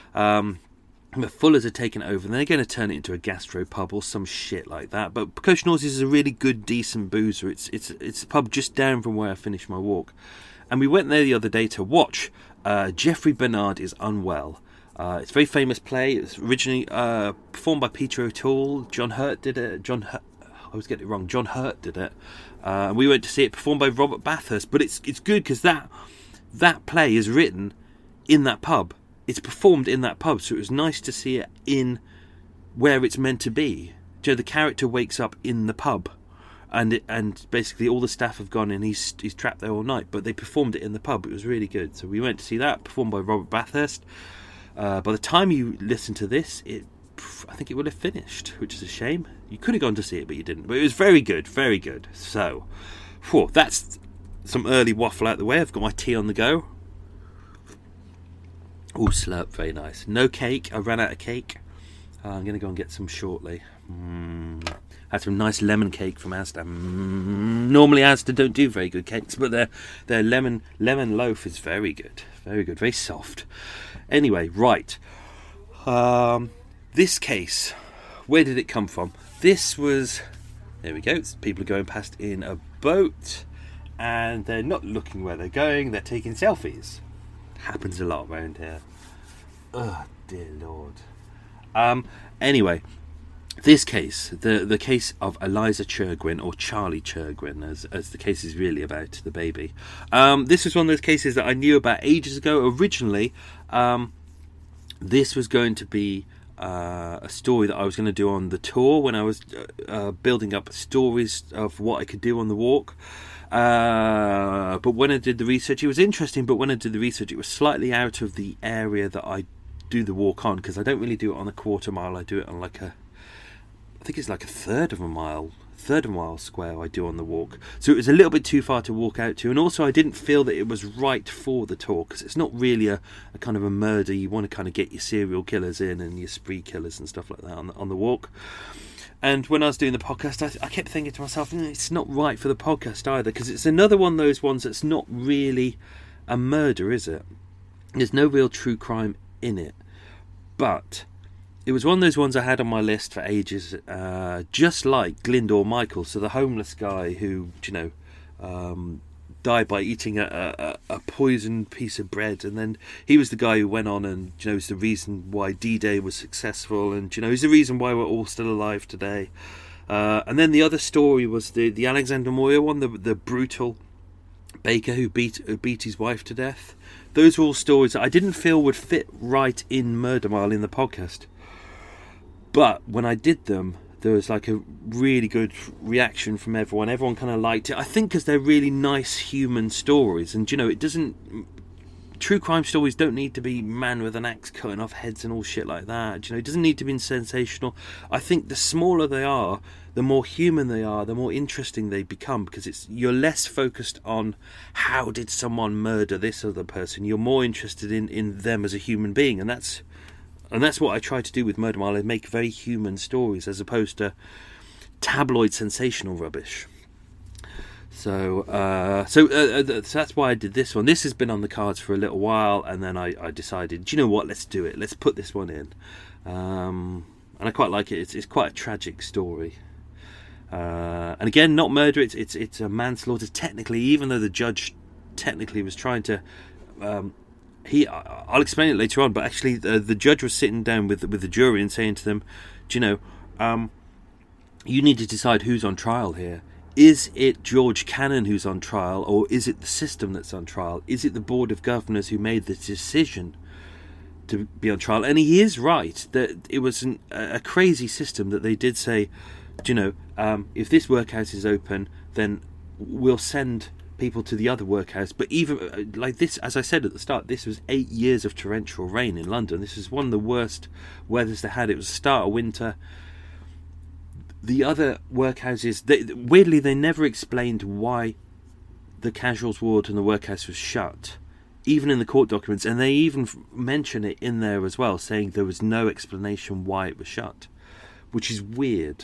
But Fuller's are taking it over, and they're going to turn it into a gastro pub or some shit like that. But Coach and Horses is a really good, decent boozer. It's a pub just down from where I finished my walk, and we went there the other day to watch Geoffrey Bernard is Unwell. It's a very famous play. It was originally performed by Peter O'Toole. John Hurt did it. I always get it wrong. John Hurt did it. We went to see it performed by Robert Bathurst. But it's good because that play is written in that pub. It's performed in that pub, so it was nice to see it in where it's meant to be. You know, the character wakes up in the pub, and basically all the staff have gone and he's trapped there all night. But they performed it in the pub. It was really good. So we went to see that, performed by Robert Bathurst. By the time you listen to this, I think it would have finished, which is a shame. You could have gone to see it, but you didn't. But it was very good, very good. So, that's some early waffle out the way. I've got my tea on the go. Oh, slurp, very nice. No cake. I ran out of cake. I'm going to go and get some shortly. Had some nice lemon cake from Asda. Normally Asda don't do very good cakes, but their lemon loaf is very good. Very good, very soft. Anyway, right. This case, where did it come from? This was... There we go. People are going past in a boat, and they're not looking where they're going. They're taking selfies. Happens a lot around here. Oh, dear Lord. Anyway, this case, the case of Eliza Chergwin, or Charlie Chergwin, as the case is really about, the baby. This was one of those cases that I knew about ages ago. Originally, this was going to be a story that I was going to do on the tour when I was building up stories of what I could do on the walk. But when I did the research, it was interesting, but when I did the research, it was slightly out of the area that I do the walk on, because I don't really do it on a quarter mile. I do it on I think it's like a third of a mile square I do on the walk. So it was a little bit too far to walk out to, and also I didn't feel that it was right for the tour, because it's not really a kind of a murder. You want to kind of get your serial killers in and your spree killers and stuff like that on the walk. And when I was doing the podcast, I kept thinking to myself, it's not right for the podcast either, because it's another one of those ones that's not really a murder, is it? There's no real true crime in it. But it was one of those ones I had on my list for ages, just like Glyndor Michael, so the homeless guy who, died by eating a poisoned piece of bread, and then he was the guy who went on and is the reason why D-Day was successful, and he's the reason why we're all still alive today. And then the other story was the Alexander Moyer one, the brutal baker who beat his wife to death. Those were all stories that I didn't feel would fit right in Murder Mile in the podcast, but when I did them, there was a really good reaction from everyone. Everyone kind of liked it. I think because they're really nice human stories. And, it doesn't... True crime stories don't need to be man with an axe cutting off heads and all shit like that. It doesn't need to be sensational. I think the smaller they are, the more human they are, the more interesting they become, because you're less focused on how did someone murder this other person. You're more interested in them as a human being, and that's what I try to do with Murder Mile. I make very human stories as opposed to tabloid sensational rubbish. So that's why I did this one. This has been on the cards for a little while, and then I decided, do you know what? Let's do it. Let's put this one in. And I quite like it. It's quite a tragic story. And again, not murder. It's a manslaughter technically, even though the judge technically was trying to. I'll explain it later on, but actually the judge was sitting down with the jury and saying to them, you need to decide who's on trial here. Is it George Cannon who's on trial, or is it the system that's on trial? Is it the Board of Governors who made the decision to be on trial? And he is right that it was a crazy system that they did say, if this workhouse is open, then we'll send people to the other workhouse. But even like this, as I said at the start, this was 8 years of torrential rain in London. This is one of the worst weathers they had. It was the start of winter. The other workhouses, weirdly, they never explained why the casuals ward and the workhouse was shut, even in the court documents, and they even mention it in there as well, saying there was no explanation why it was shut, which is weird.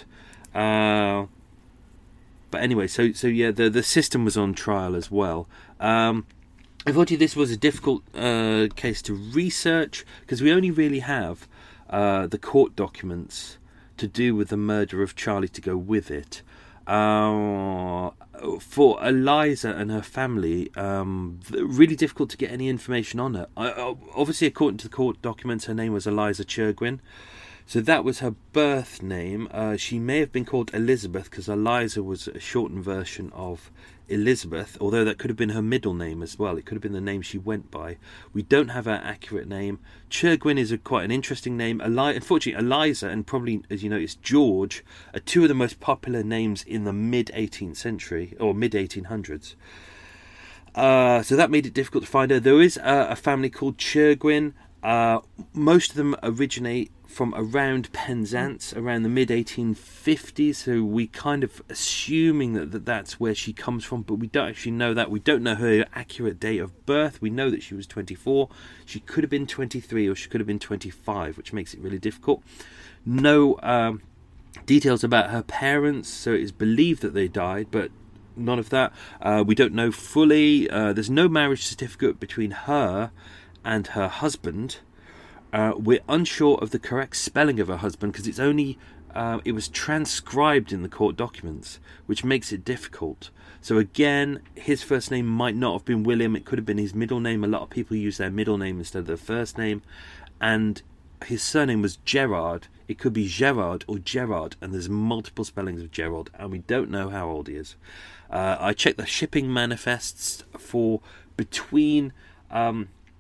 But anyway, so yeah, the system was on trial as well. I thought this was a difficult case to research, because we only really have the court documents to do with the murder of Charlie to go with it. For Eliza and her family, really difficult to get any information on her. Obviously, according to the court documents, her name was Eliza Chergwin. So that was her birth name. She may have been called Elizabeth, because Eliza was a shortened version of Elizabeth, although that could have been her middle name as well. It could have been the name she went by. We don't have her accurate name. Chergwin is quite an interesting name. Unfortunately, Eliza and probably, as you noticed, George are two of the most popular names in the mid-18th century, or mid-1800s. So that made it difficult to find her. There is a family called Chergwin. Most of them originate from around Penzance, around the mid-1850s, so we kind of assuming that's where she comes from, but we don't actually know that. We don't know her accurate date of birth. We know that she was 24. She could have been 23, or she could have been 25, which makes it really difficult. No details about her parents, so it is believed that they died, but none of that. We don't know fully. There's no marriage certificate between her and her husband. We're unsure of the correct spelling of her husband, because it's only it was transcribed in the court documents, which makes it difficult. So again, his first name might not have been William. It could have been his middle name. A lot of people use their middle name instead of their first name. And his surname was Gerard. It could be Gerard or Gerard, and there's multiple spellings of Gerald, and we don't know how old he is. I checked the shipping manifests for between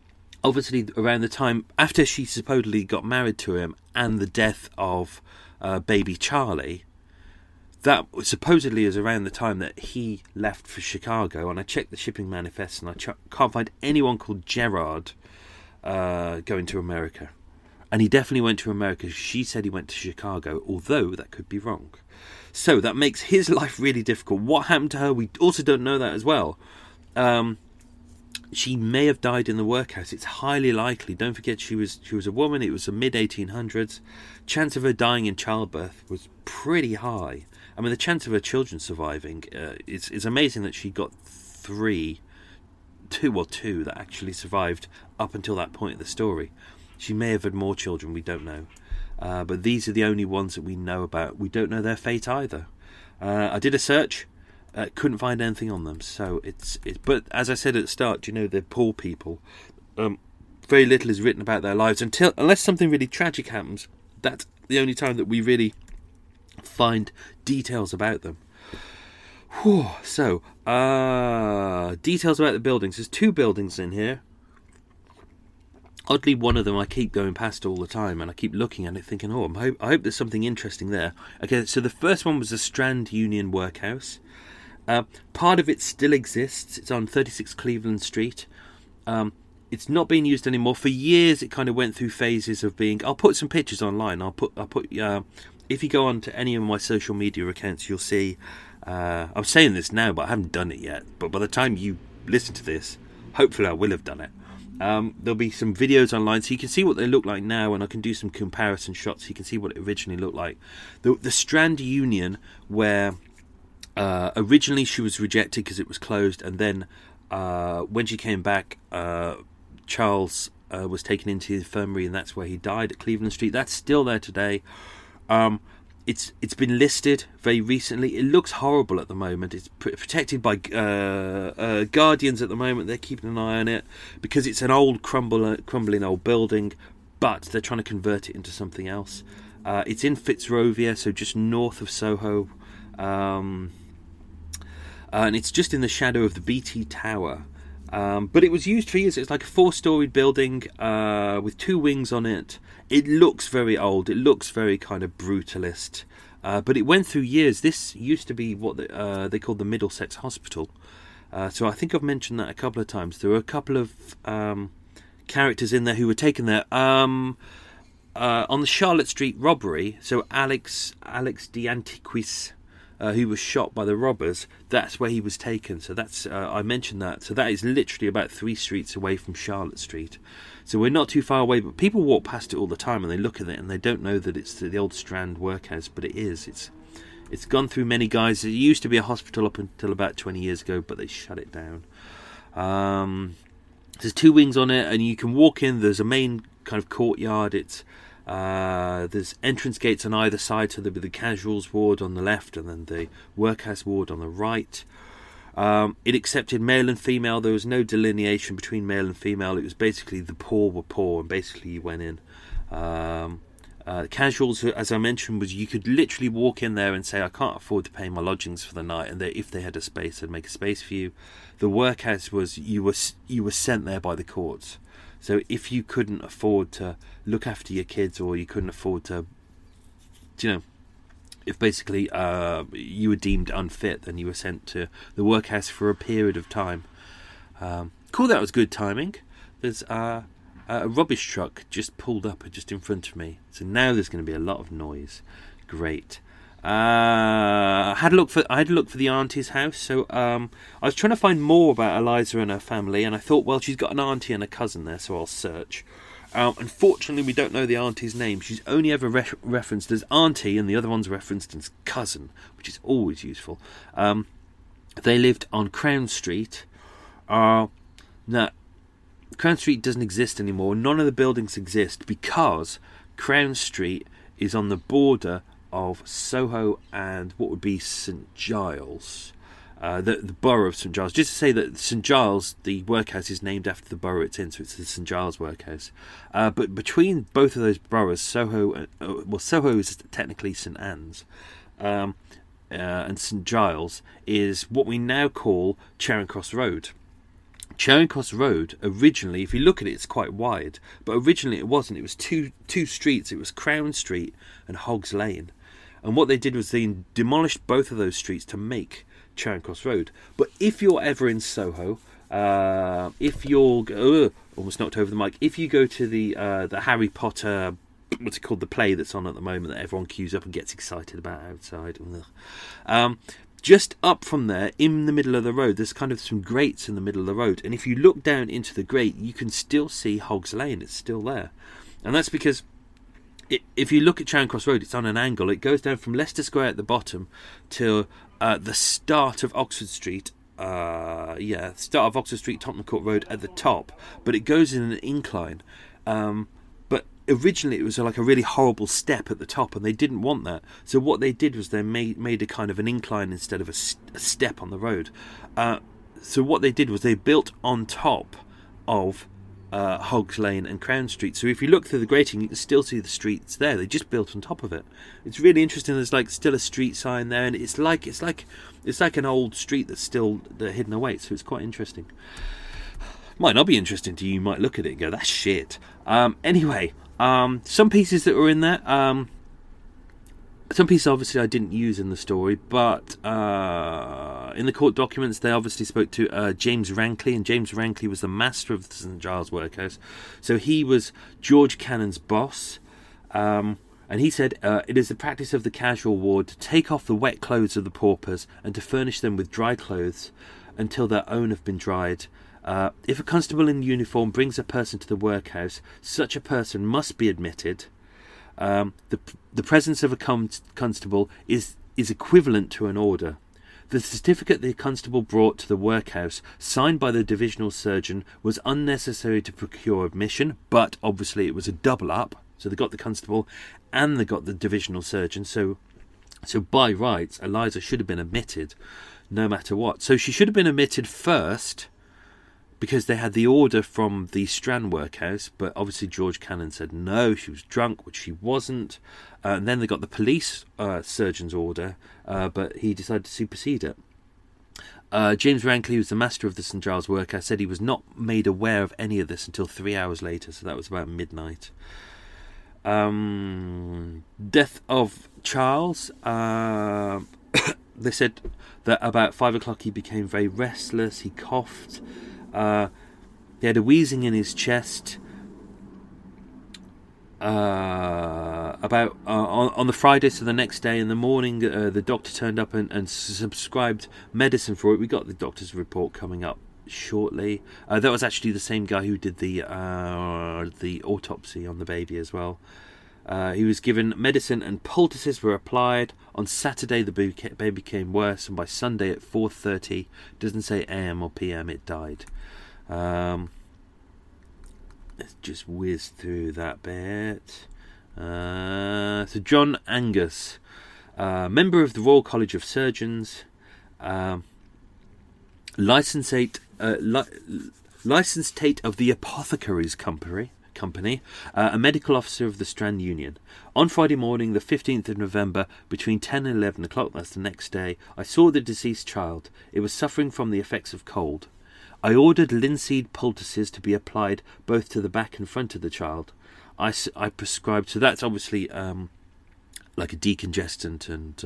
obviously around the time after she supposedly got married to him and the death of baby Charlie, that supposedly is around the time that he left for Chicago. And I checked the shipping manifest and I can't find anyone called Gerard going to America. And he definitely went to America. She said he went to Chicago, although that could be wrong. So that makes his life really difficult. What happened to her? We also don't know that as well. She may have died in the workhouse. It's highly likely. Don't forget, she was a woman. It was the mid-1800s. Chance of her dying in childbirth was pretty high. I mean, the chance of her children surviving is amazing that she got two that actually survived up until that point of the story. She may have had more children, we don't know. But these are the only ones that we know about. We don't know their fate either. I did a search, couldn't find anything on them. So but as I said at the start, they're poor people. Very little is written about their lives unless something really tragic happens. That's the only time that we really find details about them. Whew. So, details about the buildings. There's 2 buildings in here. Oddly, one of them I keep going past all the time, and I keep looking at it thinking, I hope there's something interesting there. Okay, so the first one was the Strand Union Workhouse. Part of it still exists. It's on 36 Cleveland Street. It's not being used anymore. For years, it kind of went through phases of being... I'll put some pictures online. I'll put. If you go on to any of my social media accounts, you'll see... I'm saying this now, but I haven't done it yet. But by the time you listen to this, hopefully I will have done it. There'll be some videos online so you can see what they look like now, and I can do some comparison shots so you can see what it originally looked like. The Strand Union, where originally she was rejected because it was closed, and then when she came back, Charles was taken into the infirmary, and that's where he died at Cleveland Street. That's still there today. It's been listed very recently. It looks horrible at the moment. It's protected by guardians at the moment. They're keeping an eye on it because it's an old crumbling old building, but they're trying to convert it into something else. It's in Fitzrovia, so just north of Soho, and it's just in the shadow of the BT Tower. But it was used for years. It's like a 4-storied building with 2 wings on it. It looks very old. It looks very kind of brutalist. But it went through years. This used to be what they called the Middlesex Hospital. So I think I've mentioned that a couple of times. There were a couple of characters in there who were taken there. On the Charlotte Street robbery, so Alex de Antiquis, who was shot by the robbers, that's where he was taken. So that's I mentioned that. So that is literally about 3 streets away from Charlotte Street. So we're not too far away, but people walk past it all the time and they look at it and they don't know that it's the old Strand Workhouse, but it is. It's gone through many guises. It used to be a hospital up until about 20 years ago, but they shut it down. There's 2 wings on it, and you can walk in. There's a main kind of courtyard. There's entrance gates on either side, so there'll be the casuals ward on the left and then the workhouse ward on the right. It accepted male and female. There was no delineation between male and female. It was basically the poor were poor, and basically you went in. Casuals, as I mentioned, was you could literally walk in there and say, I can't afford to pay my lodgings for the night, and if they had a space, they'd make a space for you. The workhouse was you were sent there by the courts. So if you couldn't afford to look after your kids, or you couldn't afford to, if basically you were deemed unfit, then you were sent to the workhouse for a period of time. Cool, that was good timing. There's a rubbish truck just pulled up just in front of me. So now there's going to be a lot of noise. Great. I had a look for the auntie's house. So I was trying to find more about Eliza and her family, and I thought, well, she's got an auntie and a cousin there, so I'll search. Unfortunately, we don't know the auntie's name. She's only ever referenced as auntie, and the other one's referenced as cousin, which is always useful. They lived on Crown Street. Now, Crown Street doesn't exist anymore. None of the buildings exist because Crown Street is on the border of Soho and what would be St Giles, the borough of St Giles. Just to say that St Giles, the workhouse, is named after the borough it's in, so it's the St Giles workhouse. But between both of those boroughs, Soho is technically St Anne's, and St Giles is what we now call Charing Cross Road. Charing Cross Road, originally, if you look at it, it's quite wide, but originally it wasn't. It was two streets. It was Crown Street and Hoggs Lane. And what they did was they demolished both of those streets to make Charing Cross Road. But if you're ever in Soho, if you're... almost knocked over the mic. If you go to the Harry Potter... what's it called? The play that's on at the moment that everyone queues up and gets excited about outside. Just up from there, in the middle of the road, there's kind of some grates in the middle of the road. And if you look down into the grate, you can still see Hoggs Lane. It's still there. And that's because if you look at Charing Cross Road, it's on an angle. It goes down from Leicester Square at the bottom to the start of Oxford Street. Start of Oxford Street, Tottenham Court Road at the top. But it goes in an incline. But originally it was like a really horrible step at the top, and they didn't want that. So what they did was they made a kind of an incline instead of a step on the road. So what they did was they built on top of Hoggs Lane and Crown Street. So if you look through the grating, you can still see the streets there. They just built on top of it. It's really interesting. There's like still a street sign there, and it's like an old street that's still hidden away. So it's quite interesting. Might not be interesting to you. You might look at it and go, "That's shit." Anyway, some pieces that were in there. Some pieces obviously I didn't use in the story, but in the court documents they obviously spoke to James Rankley, and James Rankley was the master of the St Giles Workhouse. So he was George Cannon's boss, and he said, "It is the practice of the casual ward to take off the wet clothes of the paupers and to furnish them with dry clothes until their own have been dried. If a constable in uniform brings a person to the workhouse, such a person must be admitted. The presence of a constable is equivalent to an order. The certificate the constable brought to the workhouse, signed by the divisional surgeon, was unnecessary to procure admission, but obviously it was a double up. So they got the constable and they got the divisional surgeon. So by rights, Eliza should have been admitted, no matter what. So she should have been admitted first, because they had the order from the Strand Workhouse, but obviously George Cannon said no, she was drunk, which she wasn't. And then they got the police surgeon's order, but he decided to supersede it. James Rankley, who was the master of the St Giles Workhouse, said he was not made aware of any of this until 3 hours later, so that was about midnight. Death of Charles. They said that about 5 o'clock he became very restless, he coughed. He had a wheezing in his chest. On the Friday, so the next day in the morning, the doctor turned up and subscribed medicine for it. We got the doctor's report coming up shortly. That was actually the same guy who did the autopsy on the baby as well. He was given medicine and poultices were applied. On Saturday the baby became worse, and by Sunday at 4:30, doesn't say AM or PM, it died. Let's just whiz through that bit. So John Angus, member of the Royal College of Surgeons, licensate of the Apothecaries Company, a medical officer of the Strand Union. On Friday morning, the 15th of November, between 10 and 11 o'clock, that's the next day, I saw the deceased child. It was suffering from the effects of cold. I ordered linseed poultices to be applied both to the back and front of the child. I prescribed, so that's obviously like a decongestant and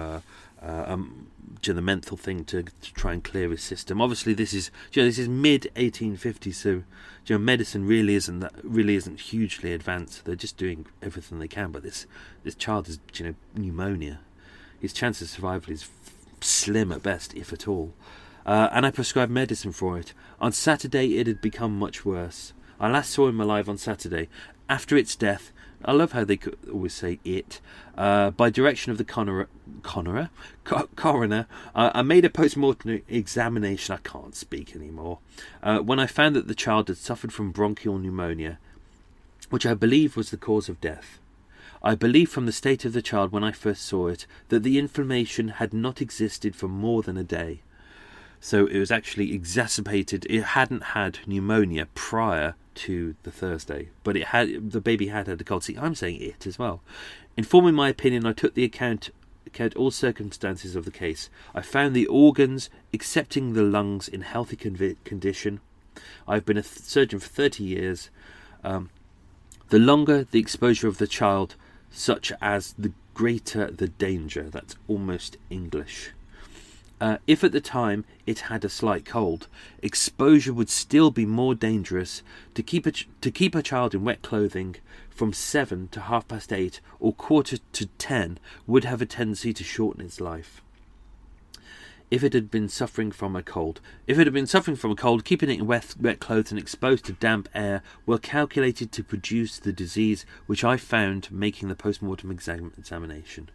the menthol thing to try and clear his system. Obviously, this is mid 1850s, so medicine really isn't hugely advanced. They're just doing everything they can. But this child is pneumonia. His chance of survival is slim at best, if at all. And I prescribed medicine for it. On Saturday, it had become much worse. I last saw him alive on Saturday. After its death, I love how they could always say it. By direction of the coroner, I made a post-mortem examination. I can't speak anymore. When I found that the child had suffered from bronchial pneumonia, which I believe was the cause of death. I believe from the state of the child when I first saw it that the inflammation had not existed for more than a day. So it was actually exacerbated. It hadn't had pneumonia prior to the Thursday, but the baby had a cold. See, I'm saying it as well. Informing my opinion, I took the account all circumstances of the case. I found the organs, excepting the lungs, in healthy condition. I've been a surgeon for 30 years. The longer the exposure of the child, such as the greater the danger. That's almost English. If at the time it had a slight cold, exposure would still be more dangerous. To keep a child in wet clothing from 7 to 8:30 or 9:45 would have a tendency to shorten its life. If it had been suffering from a cold, keeping it in wet clothes and exposed to damp air were calculated to produce the disease, which I found making the post-mortem examination.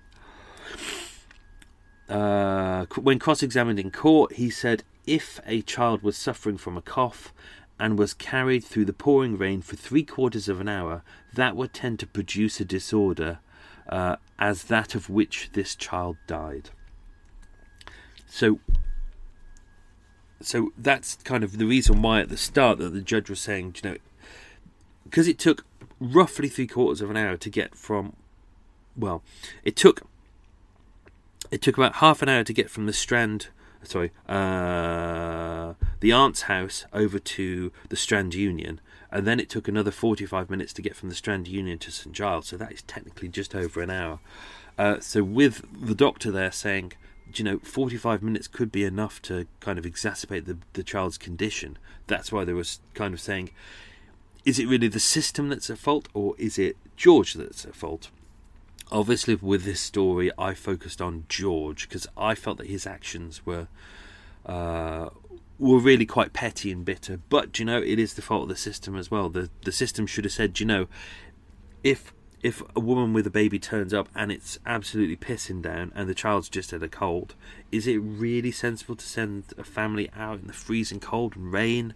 When cross-examined in court, he said if a child was suffering from a cough and was carried through the pouring rain for 3/4 of an hour, that would tend to produce a disorder as that of which this child died. So that's kind of the reason why at the start that the judge was saying, because it took roughly 3/4 of an hour to get from, it took about half an hour to get from the Aunt's house over to the Strand Union, and then it took another 45 minutes to get from the Strand Union to St Giles, so that is technically just over an hour. So with the doctor there saying, 45 minutes could be enough to kind of exacerbate the child's condition, that's why they was kind of saying, is it really the system that's at fault, or is it George that's at fault? Obviously, with this story, I focused on George because I felt that his actions were really quite petty and bitter. But it is the fault of the system as well. The system should have said, if a woman with a baby turns up and it's absolutely pissing down and the child's just had a cold, is it really sensible to send a family out in the freezing cold and rain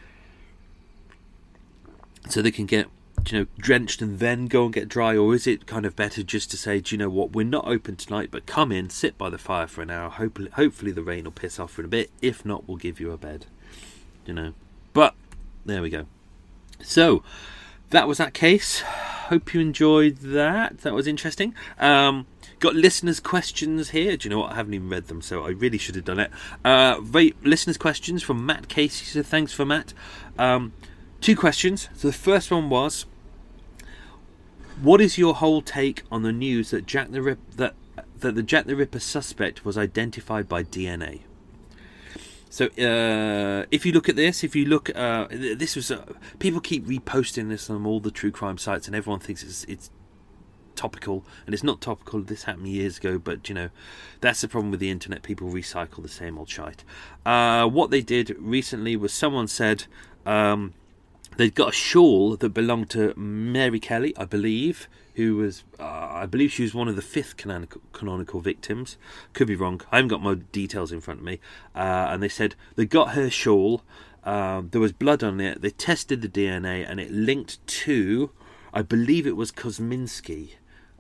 so they can get drenched and then go and get dry? Or is it kind of better just to say, we're not open tonight, but come in, sit by the fire for an hour, hopefully the rain will piss off for a bit, if not we'll give you a bed, but there we go. So that was that case. Hope you enjoyed that. That was interesting. Got listeners' questions here. Do you know what? I haven't even read them, so I really should have done it. Listeners' questions from Matt Casey. So thanks for Matt. 2 questions. So the first one was, what is your whole take on the news that the Jack the Ripper suspect was identified by DNA? So if you look at this, this was people keep reposting this on all the true crime sites, and everyone thinks it's topical, and it's not topical. This happened years ago, but that's the problem with the internet. People recycle the same old shite. What they did recently was someone said they'd got a shawl that belonged to Mary Kelly, I believe, who was, I believe she was one of the 5th canonical victims. Could be wrong. I haven't got my details in front of me. And they said they got her shawl. There was blood on it. They tested the DNA, and it linked to, I believe it was Kosminski,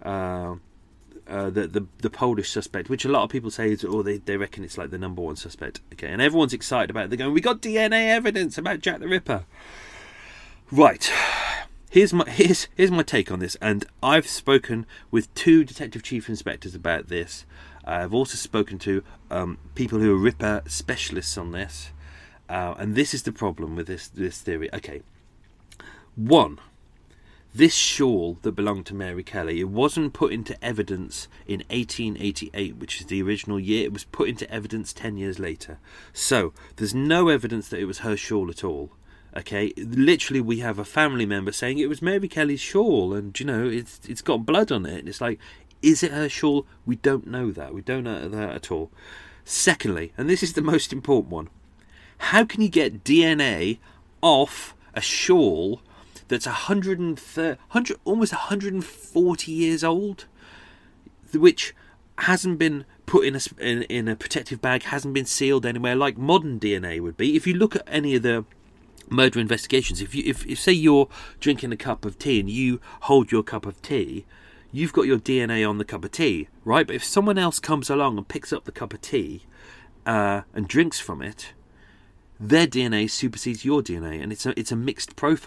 the Polish suspect, which a lot of people say is, they reckon it's like the number 1 suspect. Okay, and everyone's excited about it. They're going, we got DNA evidence about Jack the Ripper. Right. Here's my take on this, and I've spoken with 2 detective chief inspectors about this. I've also spoken to people who are Ripper specialists on this, and this is the problem with this theory. Okay, 1, this shawl that belonged to Mary Kelly, it wasn't put into evidence in 1888, which is the original year. It was put into evidence 10 years later. So there's no evidence that it was her shawl at all. Okay, literally we have a family member saying it was Mary Kelly's shawl, and it's got blood on it. It's like, is it her shawl? We don't know that. We don't know that at all. Secondly, and this is the most important one, how can you get DNA off a shawl that's almost 140 years old, which hasn't been put in a protective bag, hasn't been sealed anywhere like modern DNA would be? If you look at any of the murder investigations, if say you're drinking a cup of tea and you hold your cup of tea, you've got your DNA on the cup of tea, right? But if someone else comes along and picks up the cup of tea and drinks from it, their DNA supersedes your DNA, and it's a mixed profile.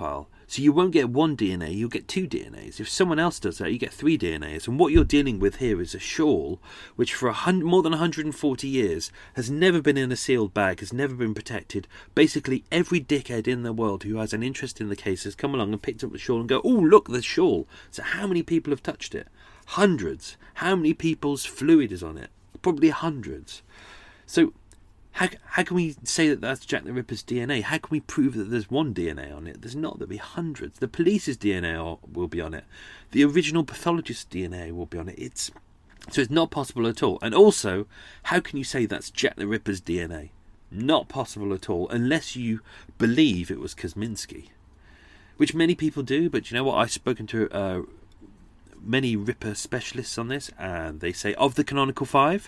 So you won't get one DNA, you'll get two DNAs. If someone else does that, you get three DNAs. And what you're dealing with here is a shawl which for more than 140 years has never been in a sealed bag, has never been protected. Basically, every dickhead in the world who has an interest in the case has come along and picked up the shawl and go, oh, look, the shawl. So how many people have touched it? Hundreds. How many people's fluid is on it? Probably hundreds. So how can we say that that's Jack the Ripper's DNA? How can we prove that there's one DNA on it? There's not. There'll be hundreds. The police's DNA will be on it. The original pathologist's DNA will be on it. So it's not possible at all. And also, how can you say that's Jack the Ripper's DNA? Not possible at all, unless you believe it was Kosminski, which many people do. But you know what? I've spoken to many Ripper specialists on this, and they say of the canonical five,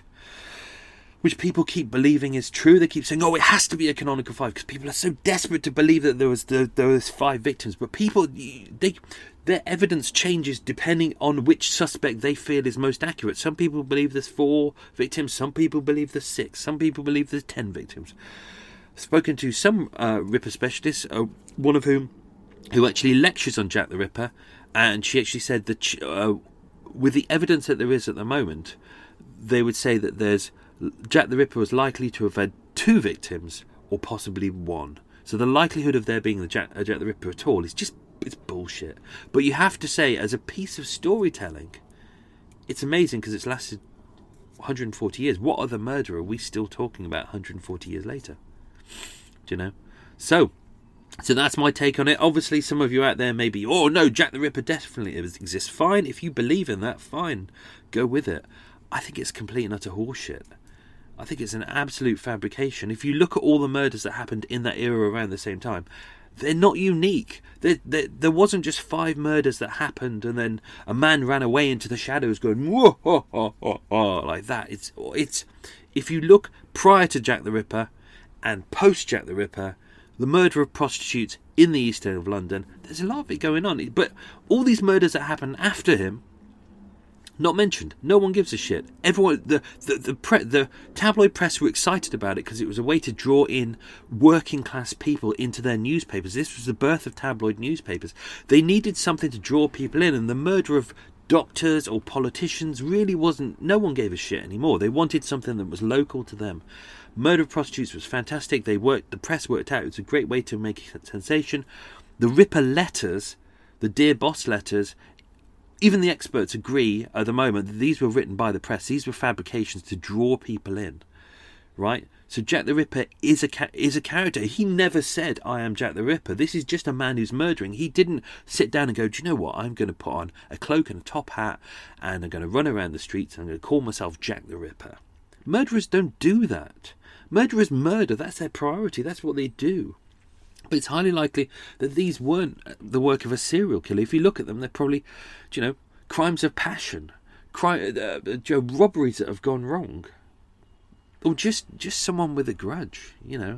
which people keep believing is true. They keep saying, oh, it has to be a canonical five, because people are so desperate to believe that there was five victims. But people, their evidence changes depending on which suspect they feel is most accurate. Some people believe there's 4 victims. Some people believe there's 6. Some people believe there's 10 victims. I've spoken to some Ripper specialists, one of whom who actually lectures on Jack the Ripper, and she actually said that with the evidence that there is at the moment, they would say that Jack the Ripper was likely to have had 2 victims or possibly 1. So the likelihood of there being a Jack the Ripper at all is it's bullshit. But you have to say, as a piece of storytelling, it's amazing because it's lasted 140 years. What other murder are we still talking about 140 years later? Do you know? So that's my take on it. Obviously, some of you out there may be, oh no, Jack the Ripper definitely exists. Fine, if you believe in that, fine, go with it. I think it's complete and utter horseshit. I think it's an absolute fabrication. If you look at all the murders that happened in that era around the same time, they're not unique. There wasn't just 5 murders that happened and then a man ran away into the shadows going, whoa, oh, oh, oh, oh, like that. It's if you look prior to Jack the Ripper and post Jack the Ripper, the murder of prostitutes in the East End of London, there's a lot of it going on. But all these murders that happened after him, not mentioned. No one gives a shit. Everyone, the tabloid press were excited about it because it was a way to draw in working class people into their newspapers. This was the birth of tabloid newspapers. They needed something to draw people in, and the murder of doctors or politicians really wasn't. No one gave a shit anymore. They wanted something that was local to them. Murder of prostitutes was fantastic. The press worked out. It was a great way to make a sensation. The Ripper letters, the Dear Boss letters. Even the experts agree at the moment that these were written by the press. These were fabrications to draw people in, right? So Jack the Ripper is a character. He never said, I am Jack the Ripper. This is just a man who's murdering. He didn't sit down and go, do you know what? I'm going to put on a cloak and a top hat and I'm going to run around the streets and I'm going to call myself Jack the Ripper. Murderers don't do that. Murderers murder. That's their priority. That's what they do. But it's highly likely that these weren't the work of a serial killer. If you look at them, they're probably, crimes of passion, robberies that have gone wrong, or just someone with a grudge. They're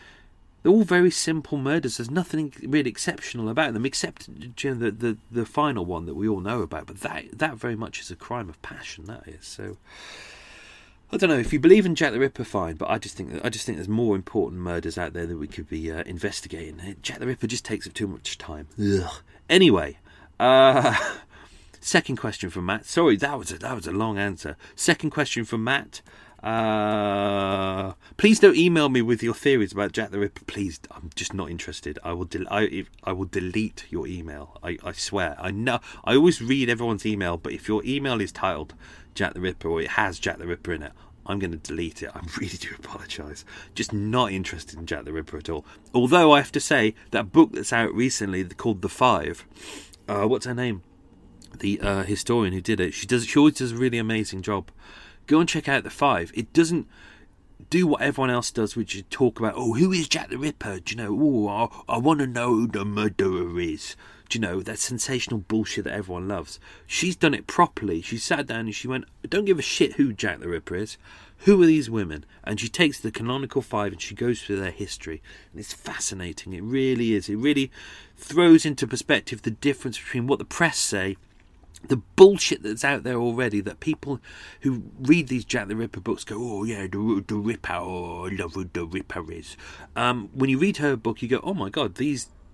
all very simple murders. There's nothing really exceptional about them, except the final one that we all know about. But that very much is a crime of passion. That is so. I don't know, if you believe in Jack the Ripper, fine, but I just think there's more important murders out there that we could be investigating. Jack the Ripper just takes up too much time. Ugh. Anyway, second question from Matt. Sorry, that was a long answer. Second question from Matt. Please don't email me with your theories about Jack the Ripper. Please, I'm just not interested. I will delete your email. I swear. I know. I always read everyone's email, but if your email is titled Jack the Ripper or it has Jack the Ripper in it, I'm going to delete it. I really do apologise. Just not interested in Jack the Ripper at all. Although I have to say, that book that's out recently called The Five, what's her name? The historian who did it. She always does a really amazing job. Go and check out The Five. It doesn't do what everyone else does, which is talk about, who is Jack the Ripper? Do you know, I want to know who the murderer is. Do you know, that sensational bullshit that everyone loves. She's done it properly. She sat down and she went, I don't give a shit who Jack the Ripper is. Who are these women? And she takes the canonical 5 and she goes through their history. And it's fascinating. It really is. It really throws into perspective the difference between what the press say, the bullshit that's out there already, that people who read these Jack the Ripper books go, oh yeah, the Ripper, I love who the Ripper is. When you read her book, you go, oh my God, these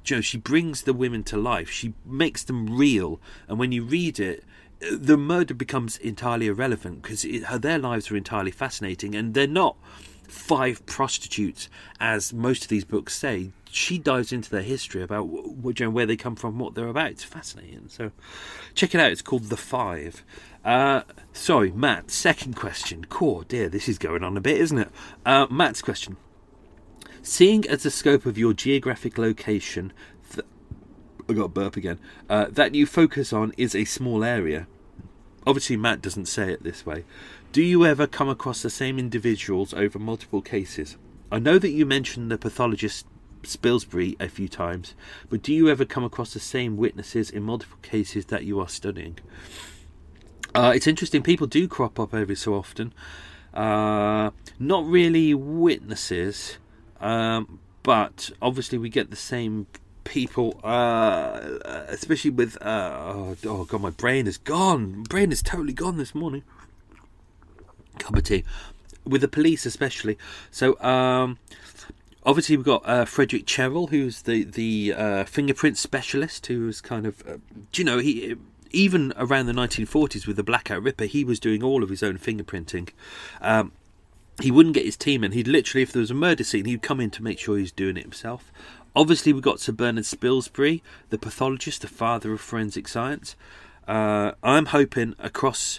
she brings the women to life. She makes them real, and when you read it, the murder becomes entirely irrelevant because their lives are entirely fascinating, and they're not 5 prostitutes as most of these books say. She dives into their history about where they come from, what they're about. It's fascinating. So check it out. It's called The Five. Sorry, Matt, second question. Cool, dear, this is going on a bit, isn't it? Matt's question. Seeing as the scope of your geographic location, I got a burp again, that you focus on is a small area. Obviously, Matt doesn't say it this way. Do you ever come across the same individuals over multiple cases? I know that you mentioned the pathologist Spilsbury a few times, but do you ever come across the same witnesses in multiple cases that you are studying? It's interesting. People do crop up every so often. Not really witnesses, but obviously we get the same people, especially with oh god, my brain is gone. My brain is totally gone this morning. Cup of tea. With the police especially. So obviously we've got Frederick Cherrell, who's the fingerprint specialist, who was kind of he even around the 1940s with the Blackout Ripper, he was doing all of his own fingerprinting. He wouldn't get his team in. He'd literally, if there was a murder scene, he'd come in to make sure he's doing it himself. Obviously, we've got Sir Bernard Spilsbury, the pathologist, the father of forensic science. I'm hoping across...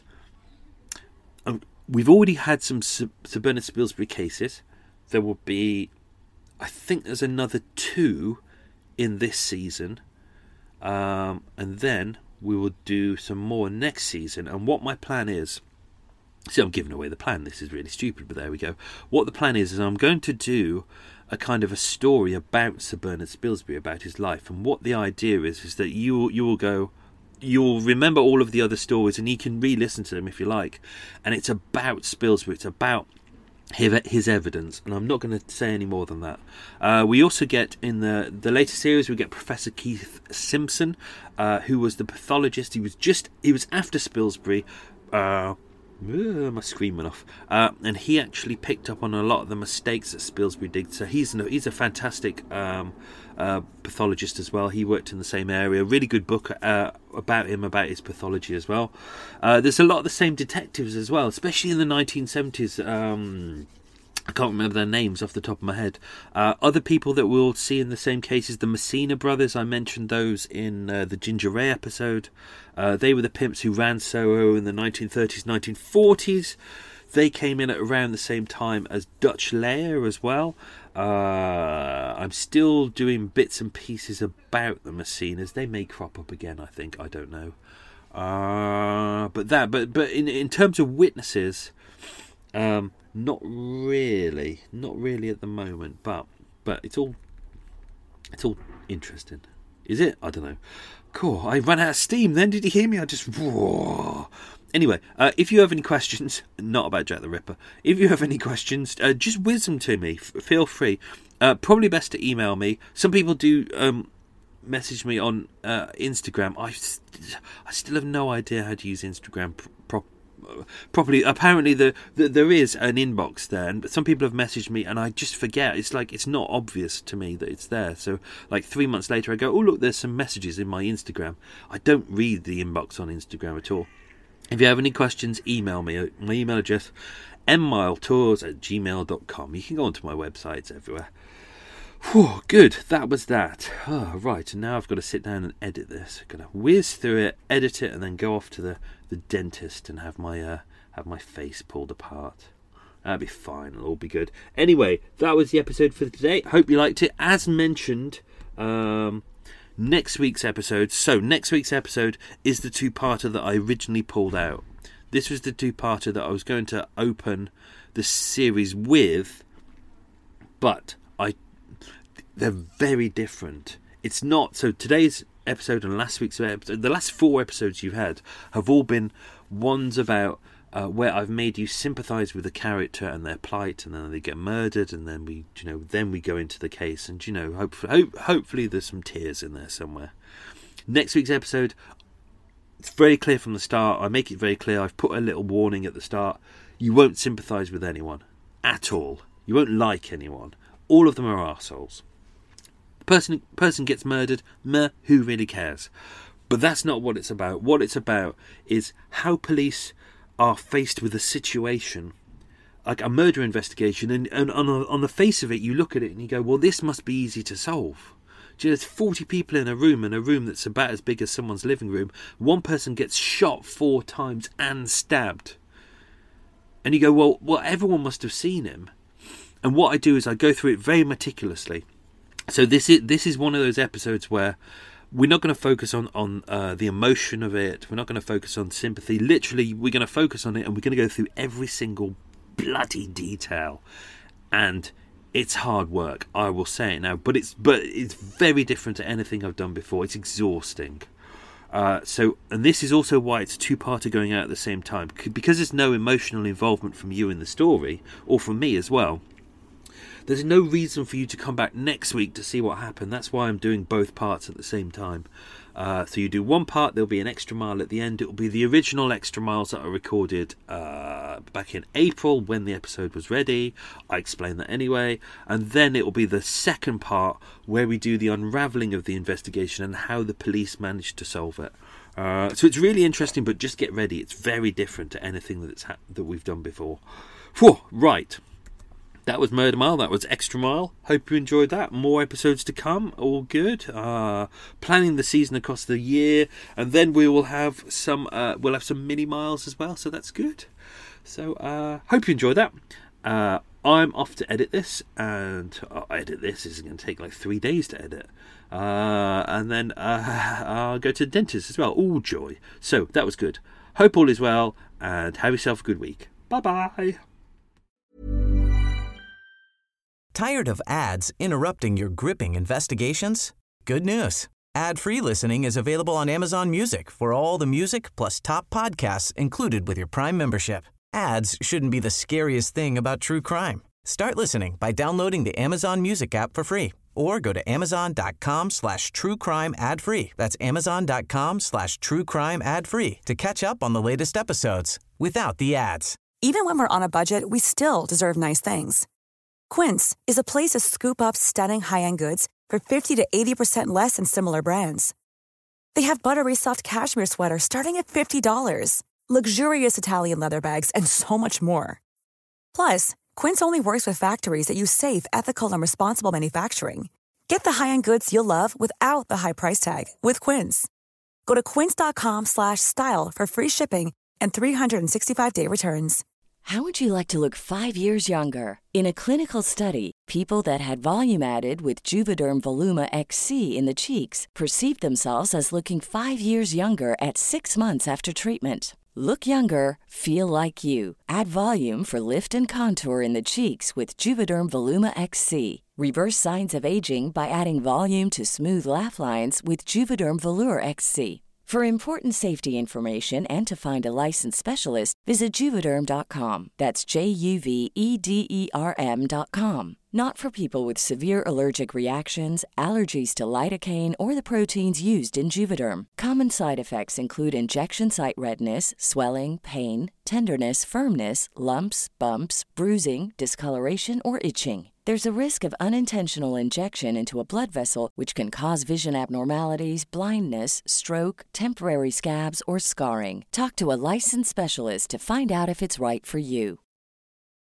we've already had some Sir Bernard Spilsbury cases. There will be... I think there's another 2 in this season. And then we will do some more next season. And what my plan is... See, I'm giving away the plan. This is really stupid, but there we go. What the plan is I'm going to do a kind of a story about Sir Bernard Spilsbury, about his life. And what the idea is that you will go... You'll remember all of the other stories, and you can re-listen to them if you like. And it's about Spilsbury. It's about his evidence, and I'm not going to say any more than that. We also get, in the later series, we get Professor Keith Simpson, who was the pathologist. He was after Spilsbury. My screen went off. And he actually picked up on a lot of the mistakes that Spilsbury did. So he's a fantastic pathologist as well. He worked in the same area. Really good book about him, about his pathology as well. There's a lot of the same detectives as well, especially in the 1970s. I can't remember their names off the top of my head. Other people that we'll see in the same cases, the Messina brothers, I mentioned those in the Ginger Ray episode. They were the pimps who ran Soho in the 1930s, 1940s. They came in at around the same time as Dutch Layer as well. I'm still doing bits and pieces about the Messinas. They may crop up again, I think. I don't know. But in terms of witnesses... Not really at the moment, but it's all interesting. Is it? I don't know. Cool. I ran out of steam then. Did you hear me? I just... Anyway, if you have any questions, not about Jack the Ripper, if you have any questions, just whiz them to me. Feel free. Probably best to email me. Some people do message me on Instagram. I still have no idea how to use Instagram properly. Apparently there is an inbox there, but some people have messaged me and I just forget. It's like it's not obvious to me that it's there. So like 3 months later I go, oh look, there's some messages in my Instagram. I don't read the inbox on Instagram at all. If you have any questions, email me. My email address mmiletours@gmail.com. You can go onto my websites everywhere. Whew, good, that was that. Right, and now I've got to sit down and edit this. I'm going to whiz through it, edit it, and then go off to the dentist and have my face pulled apart. That'll be fine, it'll all be good. Anyway, that was the episode for today. Hope you liked it. As mentioned, next week's episode. So, next week's episode is the 2-parter that I originally pulled out. This was the 2-parter that I was going to open the series with, but they're very different. It's not... So today's episode and last week's episode, the last 4 episodes you've had have all been ones about where I've made you sympathise with the character and their plight, and then they get murdered, and then we go into the case, and hopefully there's some tears in there somewhere. Next week's episode, it's very clear from the start. I make it very clear. I've put a little warning at the start. You won't sympathise with anyone at all. You won't like anyone. All of them are arseholes. Person gets murdered, who really cares? But that's not what it's about. What it's about is how police are faced with a situation, like a murder investigation, and on the face of it, you look at it and you go, well, this must be easy to solve. There's 40 people in a room that's about as big as someone's living room. One person gets shot 4 times and stabbed. And you go, well, everyone must have seen him. And what I do is I go through it very meticulously. So this is one of those episodes where we're not going to focus on the emotion of it. We're not going to focus on sympathy. Literally, we're going to focus on it, and we're going to go through every single bloody detail. And it's hard work, I will say it now, but it's very different to anything I've done before. It's exhausting. And this is also why it's a 2-parter going out at the same time, because there's no emotional involvement from you in the story, or from me as well. There's no reason for you to come back next week to see what happened. That's why I'm doing both parts at the same time. So you do one part, there'll be an extra mile at the end. It will be the original extra miles that I recorded back in April when the episode was ready. I explain that anyway. And then it will be the second part where we do the unravelling of the investigation and how the police managed to solve it. So it's really interesting, but just get ready. It's very different to anything that we've done before. Whew, right. That was Murder Mile. That was Extra Mile. Hope you enjoyed that. More episodes to come. All good. Planning the season across the year, and then we will have some. We'll have some mini miles as well. So that's good. So hope you enjoyed that. I'm off to edit this, and edit this is going to take like 3 days to edit. And then I'll go to the dentist as well. All joy. So that was good. Hope all is well, and have yourself a good week. Bye bye. Tired of ads interrupting your gripping investigations? Good news. Ad-free listening is available on Amazon Music for all the music plus top podcasts included with your Prime membership. Ads shouldn't be the scariest thing about true crime. Start listening by downloading the Amazon Music app for free or go to amazon.com/truecrime ad-free. That's amazon.com/truecrime ad-free to catch up on the latest episodes without the ads. Even when we're on a budget, we still deserve nice things. Quince is a place to scoop up stunning high-end goods for 50 to 80% less than similar brands. They have buttery soft cashmere sweaters starting at $50, luxurious Italian leather bags, and so much more. Plus, Quince only works with factories that use safe, ethical, and responsible manufacturing. Get the high-end goods you'll love without the high price tag with Quince. Go to quince.com/style for free shipping and 365-day returns. How would you like to look 5 years younger? In a clinical study, people that had volume added with Juvederm Voluma XC in the cheeks perceived themselves as looking 5 years younger at 6 months after treatment. Look younger, feel like you. Add volume for lift and contour in the cheeks with Juvederm Voluma XC. Reverse signs of aging by adding volume to smooth laugh lines with Juvederm Volure XC. For important safety information and to find a licensed specialist, visit Juvederm.com. That's JUVEDERM.com. Not for people with severe allergic reactions, allergies to lidocaine, or the proteins used in Juvederm. Common side effects include injection site redness, swelling, pain, tenderness, firmness, lumps, bumps, bruising, discoloration, or itching. There's a risk of unintentional injection into a blood vessel, which can cause vision abnormalities, blindness, stroke, temporary scabs, or scarring. Talk to a licensed specialist to find out if it's right for you.